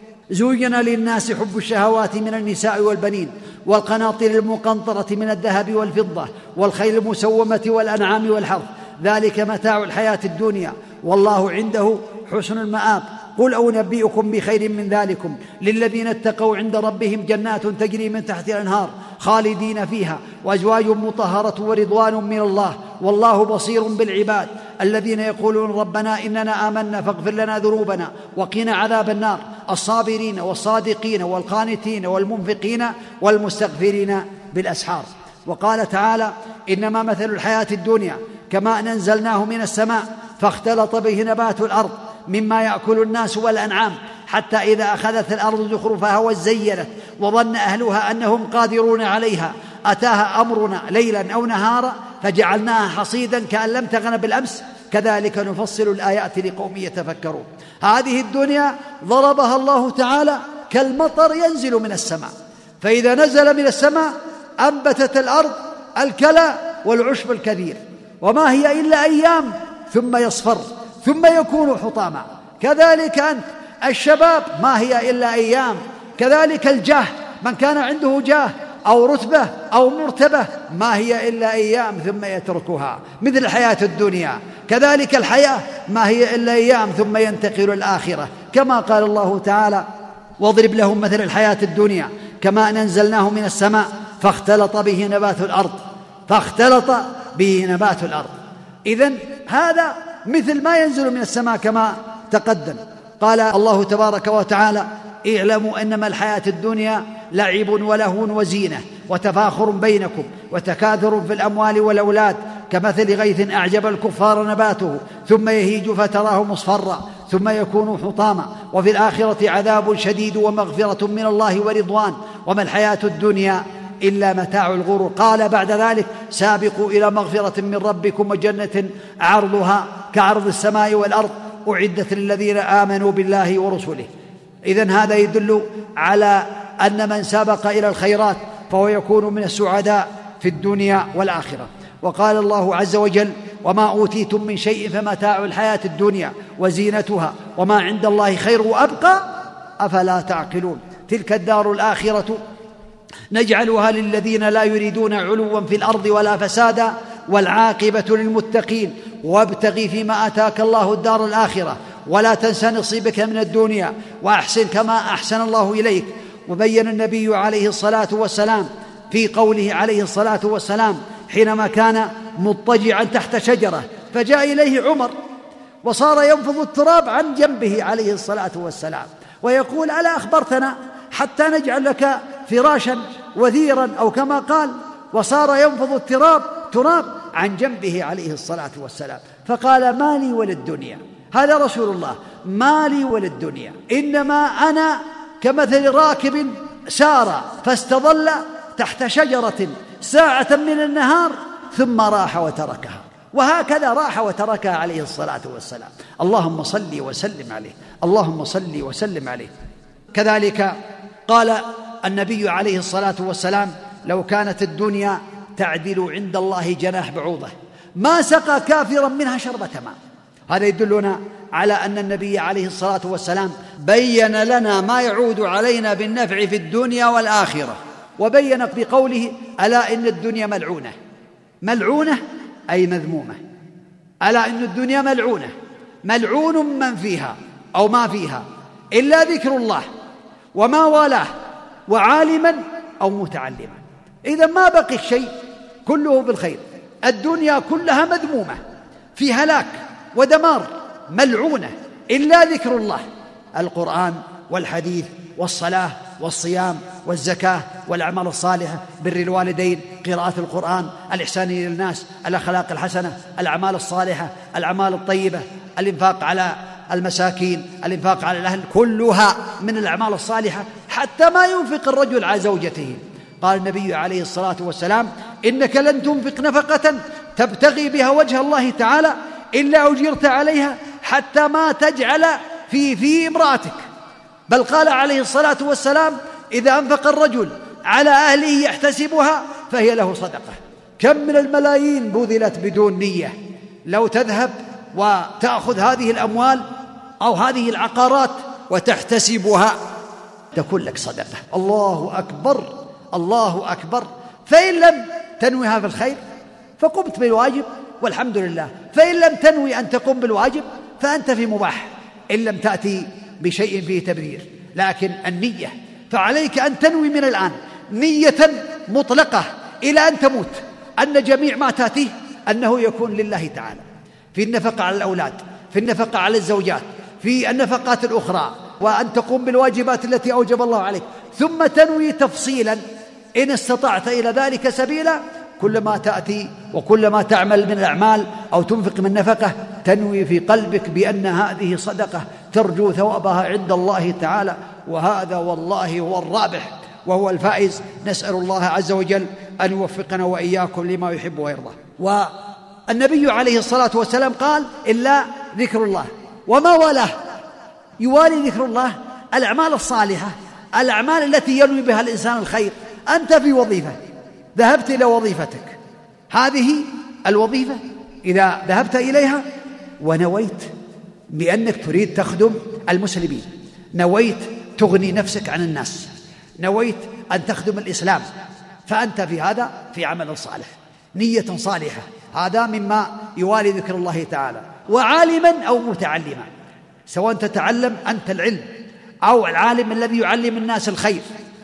زين للناس حب الشهوات من النساء والبنين والقناطير المقنطرة من الذهب والفضة والخيل المسومة والأنعام والحرث، ذلك متاع الحياة الدنيا والله عنده حسن المآب. قل أنبئكم بخير من ذلكم للذين اتقوا عند ربهم جنات تجري من تحتها الأنهار خالدين فيها وأزواج مطهرة ورضوان من الله والله بصير بالعباد. الذين يقولون: ربنا إننا آمنا فاغفر لنا ذنوبنا وقنا عذاب النار. الصابرين والصادقين والقانتين والمنفقين والمستغفرين بالأسحار. وقال تعالى: إنما مثل الحياة الدنيا كماء أنزلناه من السماء فاختلط به نبات الأرض مما يأكل الناس والأنعام حتى إذا أخذت الأرض زخرفها وزينت وظن أهلها أنهم قادرون عليها أتاها أمرنا ليلا أو نهارا فجعلناها حصيدا كأن لم تغن بالأمس كذلك نفصل الآيات لقوم يتفكرون. هذه الدنيا ضربها الله تعالى كالمطر ينزل من السماء، فإذا نزل من السماء أنبتت الأرض الكلى والعشب الكثير، وما هي إلا أيام ثم يصفر ثم يكون حطاما. كذلك أنت الشباب ما هي إلا أيام، كذلك الجاه، من كان عنده جاه أو رتبة أو مرتبة ما هي إلا أيام ثم يتركها، مثل الحياة الدنيا. كذلك الحياة ما هي إلا أيام ثم ينتقل الآخرة، كما قال الله تعالى: واضرب لهم مثل الحياة الدنيا كما أنزلناه من السماء فاختلط به نبات الأرض. إذن هذا مثل ما ينزل من السماء كما تقدم. قال الله تبارك وتعالى: اعلموا أنما الحياة الدنيا لعب ولهو وزينة وتفاخر بينكم وتكاثر في الأموال والأولاد كمثل غيث أعجب الكفار نباته ثم يهيج فتراه مصفرا ثم يكون حطاما وفي الآخرة عذاب شديد ومغفرة من الله ورضوان وما الحياة الدنيا إلا متاع الغرور. قال بعد ذلك: سابقوا إلى مغفرة من ربكم وجنة عرضها كعرض السماء والأرض أعدت للذين آمنوا بالله ورسله. إذن هذا يدل على أن من سابق إلى الخيرات فهو يكون من السعداء في الدنيا والآخرة. وقال الله عز وجل: وما أوتيتم من شيء فمتاع الحياة الدنيا وزينتها وما عند الله خير وأبقى أفلا تعقلون. تلك الدار الآخرة نجعلها للذين لا يريدون علوا في الأرض ولا فسادا والعاقبة للمتقين وابتغ فيما آتاك الله الدار الآخرة ولا تنس نصيبك من الدنيا وأحسن كما أحسن الله إليك. وبين النبي عليه الصلاة والسلام في قوله عليه الصلاة والسلام حينما كان مضطجعا تحت شجرة فجاء إليه عمر وصار ينفض التراب عن جنبه عليه الصلاة والسلام ويقول: ألا أخبرتنا حتى نجعل لك فراشا وثيرا، أو كما قال، وصار ينفض التراب عن جنبه عليه الصلاة والسلام. فقال: ما لي وللدنيا، هذا رسول الله، ما لي وللدنيا، إنما أنا كمثل راكب سار فاستظل تحت شجرة ساعة من النهار ثم راح وتركها. وهكذا راح وتركها عليه الصلاة والسلام. اللهم صل وسلم عليه، اللهم صل وسلم عليه. كذلك قال النبي عليه الصلاة والسلام: لو كانت الدنيا تعدل عند الله جناح بعوضة ما سقى كافرا منها شربة ماء. هذا يدلنا على أن النبي عليه الصلاة والسلام بين لنا ما يعود علينا بالنفع في الدنيا والآخرة، وبين بقوله: ألا إن الدنيا ملعونة. ملعونة أي مذمومة. ألا إن الدنيا ملعونة، ملعون من فيها أو ما فيها إلا ذكر الله وما والاه وعالما أو متعلما. إذا ما بقي الشيء كله بالخير. الدنيا كلها مذمومة في هلاك ودمار، ملعونة إلا ذكر الله، القرآن والحديث والصلاة والصيام والزكاة والأعمال الصالحة، بر الوالدين، قراءة القرآن، الإحسان إلى الناس، الأخلاق الحسنة، الأعمال الصالحة، الأعمال الطيبة، الإنفاق على المساكين، الإنفاق على الأهل، كلها من الأعمال الصالحة، حتى ما ينفق الرجل على زوجته. قال النبي عليه الصلاة والسلام: إنك لن تنفق نفقة تبتغي بها وجه الله تعالى إلا أجرت عليها حتى ما تجعل في امرأتك. بل قال عليه الصلاة والسلام: إذا أنفق الرجل على أهله يحتسبها فهي له صدقة. كم من الملايين بذلت بدون نية، لو تذهب وتأخذ هذه الأموال أو هذه العقارات وتحتسبها تكون لك صدقة. الله أكبر، الله أكبر. فإن لم تنويها في الخير فقمت بالواجب والحمد لله، فإن لم تنوي أن تقوم بالواجب فأنت في مباح، إن لم تأتي بشيء فيه تبرير. لكن النية، فعليك أن تنوي من الآن نية مطلقة إلى أن تموت أن جميع ما تأتيه أنه يكون لله تعالى، في النفقة على الأولاد، في النفقة على الزوجات، في النفقات الأخرى، وأن تقوم بالواجبات التي أوجب الله عليك، ثم تنوي تفصيلا إن استطعت إلى ذلك سبيلا. كل ما تأتي وكل ما تعمل من الأعمال أو تنفق من نفقة تنوي في قلبك بأن هذه صدقة ترجو ثوابها عند الله تعالى، وهذا والله هو الرابح وهو الفائز. نسأل الله عز وجل أن يوفقنا وإياكم لما يحب ويرضى. والنبي عليه الصلاة والسلام قال: إلا ذكر الله وما والاه. يوالي ذكر الله الأعمال الصالحة، الأعمال التي ينوي بها الإنسان الخير. أنت في وظيفة، ذهبت إلى وظيفتك، هذه الوظيفة إذا ذهبت إليها ونويت بأنك تريد تخدم المسلمين، نويت تغني نفسك عن الناس، نويت أن تخدم الإسلام، فأنت في هذا في عمل صالح، نية صالحة. هذا مما يوالي ذكر الله تعالى. وعالما أو متعلما، سواء تتعلم أنت العلم أو العالم الذي يعلم الناس الخير،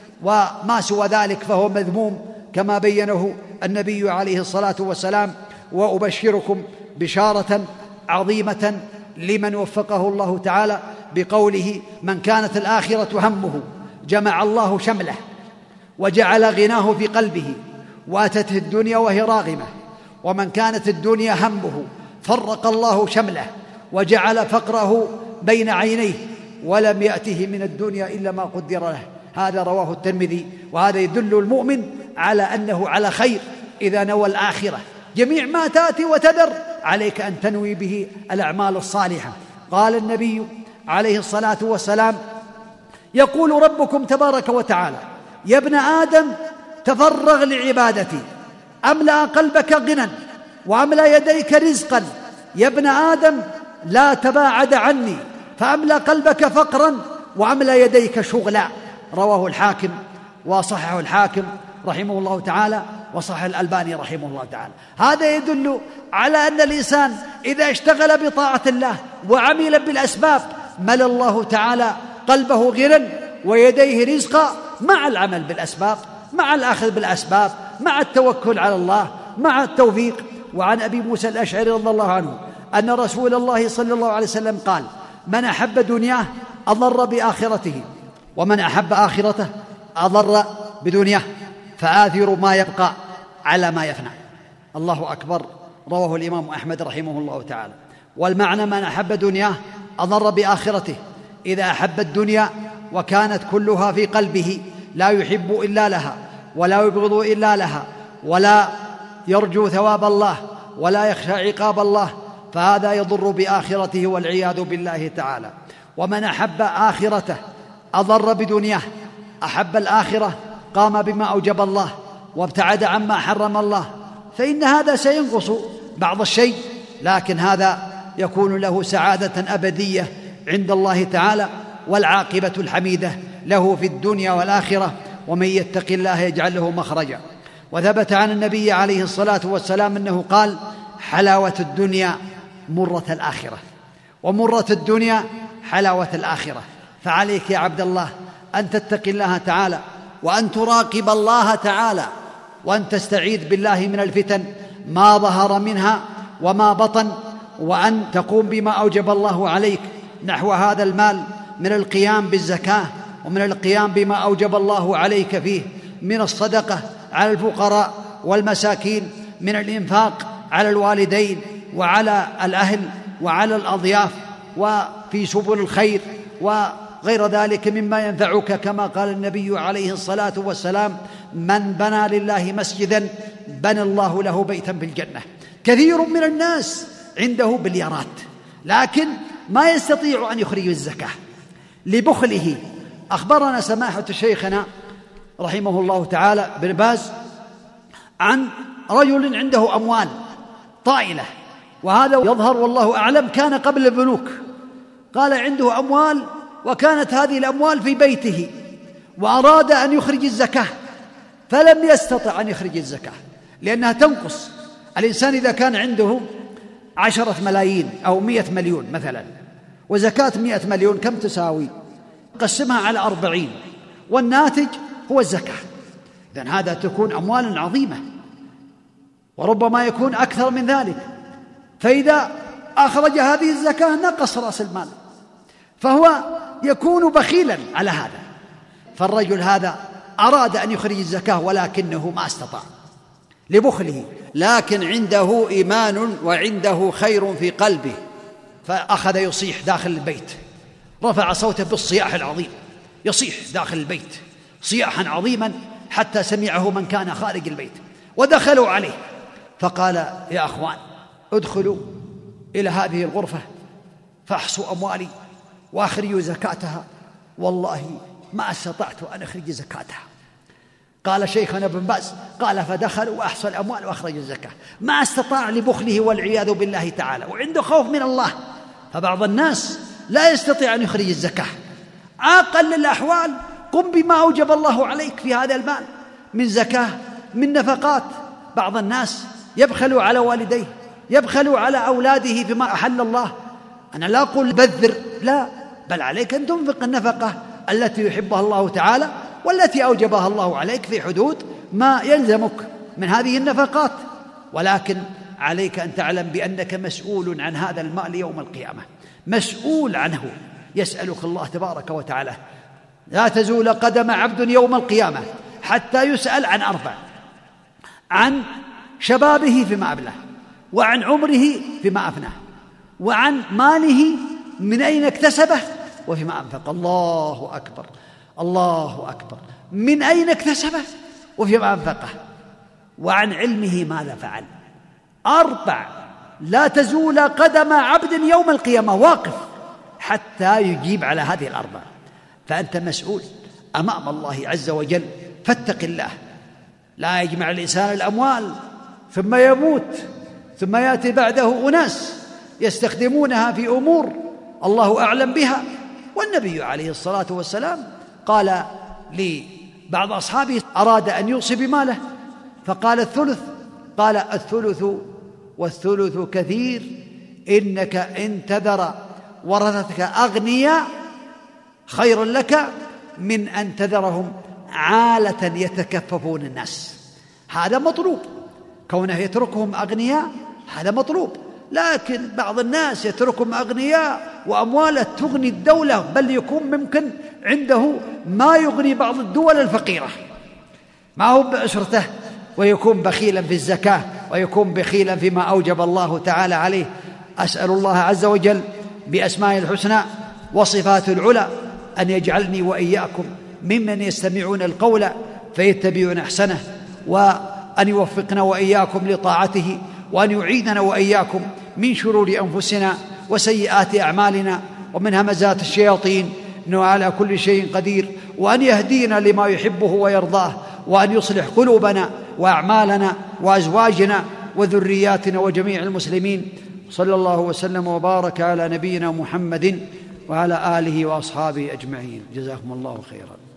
وما سوى ذلك فهو مذموم كما بينه النبي عليه الصلاة والسلام. وأبشركم بشارة عظيمة لمن وفقه الله تعالى بقوله: من كانت الآخرة همه جمع الله شمله وجعل غناه في قلبه وأتته الدنيا وهي راغمة، ومن كانت الدنيا همه فرق الله شمله وجعل فقره بين عينيه ولم يأته من الدنيا إلا ما قدر له. هذا رواه الترمذي. وهذا يدل المؤمن على أنه على خير إذا نوى الآخرة. جميع ما تأتي وتذر عليك أن تنوي به الأعمال الصالحة. قال النبي عليه الصلاة والسلام: يقول ربكم تبارك وتعالى: يا ابن آدم تفرغ لعبادتي أملأ قلبك غنى وأملأ يديك رزقا، يا ابن آدم لا تباعد عني فأملأ قلبك فقرا وأملأ يديك شغلا. رواه الحاكم وصححه الحاكم رحمه الله تعالى، وصحح الألباني رحمه الله تعالى. هذا يدل على أن الإنسان إذا اشتغل بطاعة الله وعمل بالأسباب ملأ الله تعالى قلبه غنى ويديه رزقا، مع العمل بالأسباب، مع الأخذ بالأسباب، مع التوكل على الله، مع التوفيق. وعن أبي موسى الأشعري رضي الله عنه أن رسول الله صلى الله عليه وسلم قال: من أحب دنياه أضر بآخرته، ومن أحب آخرته أضر بدنياه، فآثر ما يبقى على ما يفنى. الله أكبر. رواه الإمام أحمد رحمه الله تعالى. والمعنى: من أحب دنياه أضر بآخرته، إذا أحب الدنيا وكانت كلها في قلبه لا يحب إلا لها ولا يبغض إلا لها ولا يرجو ثواب الله ولا يخشى عقاب الله، فهذا يضر بآخرته والعياذ بالله تعالى. ومن أحب آخرته أضر بدنياه، أحب الآخرة قام بما أوجب الله وابتعد عما حرم الله، فإن هذا سينقص بعض الشيء، لكن هذا يكون له سعادة أبدية عند الله تعالى، والعاقبة الحميدة له في الدنيا والآخرة. ومن يتق الله يجعل له مخرجا. وثبت عن النبي عليه الصلاة والسلام أنه قال: حلاوة الدنيا مرة الآخرة، ومرة الدنيا حلاوة الآخرة. فعليك يا عبد الله أن تتقي الله تعالى، وأن تراقب الله تعالى، وأن تستعيذ بالله من الفتن ما ظهر منها وما بطن، وأن تقوم بما أوجب الله عليك نحو هذا المال من القيام بالزكاة، ومن القيام بما أوجب الله عليك فيه من الصدقة على الفقراء والمساكين، من الإنفاق على الوالدين وعلى الأهل وعلى الأضياف وفي سبل الخير وغير ذلك مما ينفعك، كما قال النبي عليه الصلاة والسلام: من بنى لله مسجدا بنى الله له بيتا في الجنة. كثير من الناس عنده بليارات لكن ما يستطيع أن يخرج الزكاة لبخله. أخبرنا سماحة شيخنا رحمه الله تعالى بن باز عن رجل عنده أموال طائلة، وهذا يظهر والله أعلم كان قبل البنوك. قال عنده أموال، وكانت هذه الأموال في بيته، وأراد أن يخرج الزكاة فلم يستطع أن يخرج الزكاة لأنها تنقص. الإنسان إذا كان عنده 10 ملايين أو 100 مليون مثلا، وزكاة 100 مليون كم تساوي؟ قسمها على 40 والناتج هو الزكاة. إذن هذا تكون أموال عظيمة، وربما يكون أكثر من ذلك. فإذا أخرج هذه الزكاة نقص رأس المال، فهو يكون بخيلا على هذا. فالرجل هذا أراد أن يخرج الزكاة ولكنه ما استطاع لبخله، لكن عنده إيمان وعنده خير في قلبه، فأخذ يصيح داخل البيت، رفع صوته بالصياح العظيم، يصيح داخل البيت صياحا عظيما حتى سمعه من كان خارج البيت، ودخلوا عليه. فقال: يا أخوان، ادخلوا إلى هذه الغرفة فاحصوا أموالي وأخرجوا زكاتها، والله ما استطعت أن أخرج زكاتها. قال شيخنا ابن باز: قال فدخلوا وأحصوا الأموال وأخرجوا الزكاة، ما استطاع لبخله والعياذ بالله تعالى، وعنده خوف من الله. فبعض الناس لا يستطيع أن يخرج الزكاة. أقل الأحوال قم بما أوجب الله عليك في هذا المال من زكاة، من نفقات. بعض الناس يبخل على والديه، يبخل على أولاده فيما أحل الله. أنا لا أقول بذر، لا، بل عليك أن تنفق النفقة التي يحبها الله تعالى والتي أوجبها الله عليك في حدود ما يلزمك من هذه النفقات. ولكن عليك أن تعلم بأنك مسؤول عن هذا المال يوم القيامة، مسؤول عنه، يسألك الله تبارك وتعالى. لا تزول قدم عبد يوم القيامة حتى يسأل عن 4: عن شبابه فيما أبلاه، وعن عمره فيما أفناه، وعن ماله من أين اكتسبه وفيما أنفق. الله أكبر، الله أكبر. من أين اكتسبه وفيما أنفقه، وعن علمه ماذا فعل. 4 لا تزول قدم عبد يوم القيامة واقف حتى يجيب على هذه 4. فأنت مسؤول أمام الله عز وجل، فاتق الله. لا يجمع الإنسان الأموال ثم يموت، ثم يأتي بعده أناس يستخدمونها في أمور الله أعلم بها. والنبي عليه الصلاة والسلام قال لبعض أصحابه أراد أن يوصي بماله فقال: الثلث. قال: الثلث والثلث كثير، إنك إن تذر ورثتك أغنياء خير لك من أن تذرهم عالة يتكففون الناس. هذا مطلوب، كونه يتركهم أغنياء هذا مطلوب. لكن بعض الناس يتركهم أغنياء وأمواله تغني الدولة، بل يكون ممكن عنده ما يغني بعض الدول الفقيرة، ما هو بأسرته، ويكون بخيلا في الزكاة، ويكون بخيلا فيما أوجب الله تعالى عليه. أسأل الله عز وجل بأسمائه الحسنى وصفاته العلى أن يجعلني وإياكم ممن يستمعون القول فيتبعون أحسنه، وأن يوفقنا وإياكم لطاعته، وأن يعيدنا وإياكم من شرور أنفسنا وسيئات أعمالنا ومن همزات الشياطين، إنه على كل شيء قدير، وأن يهدينا لما يحبه ويرضاه، وأن يصلح قلوبنا وأعمالنا وأزواجنا وذرياتنا وجميع المسلمين. صلى الله وسلم وبارك على نبينا محمد وعلى آله وأصحابه أجمعين. جزاكم الله خيرا.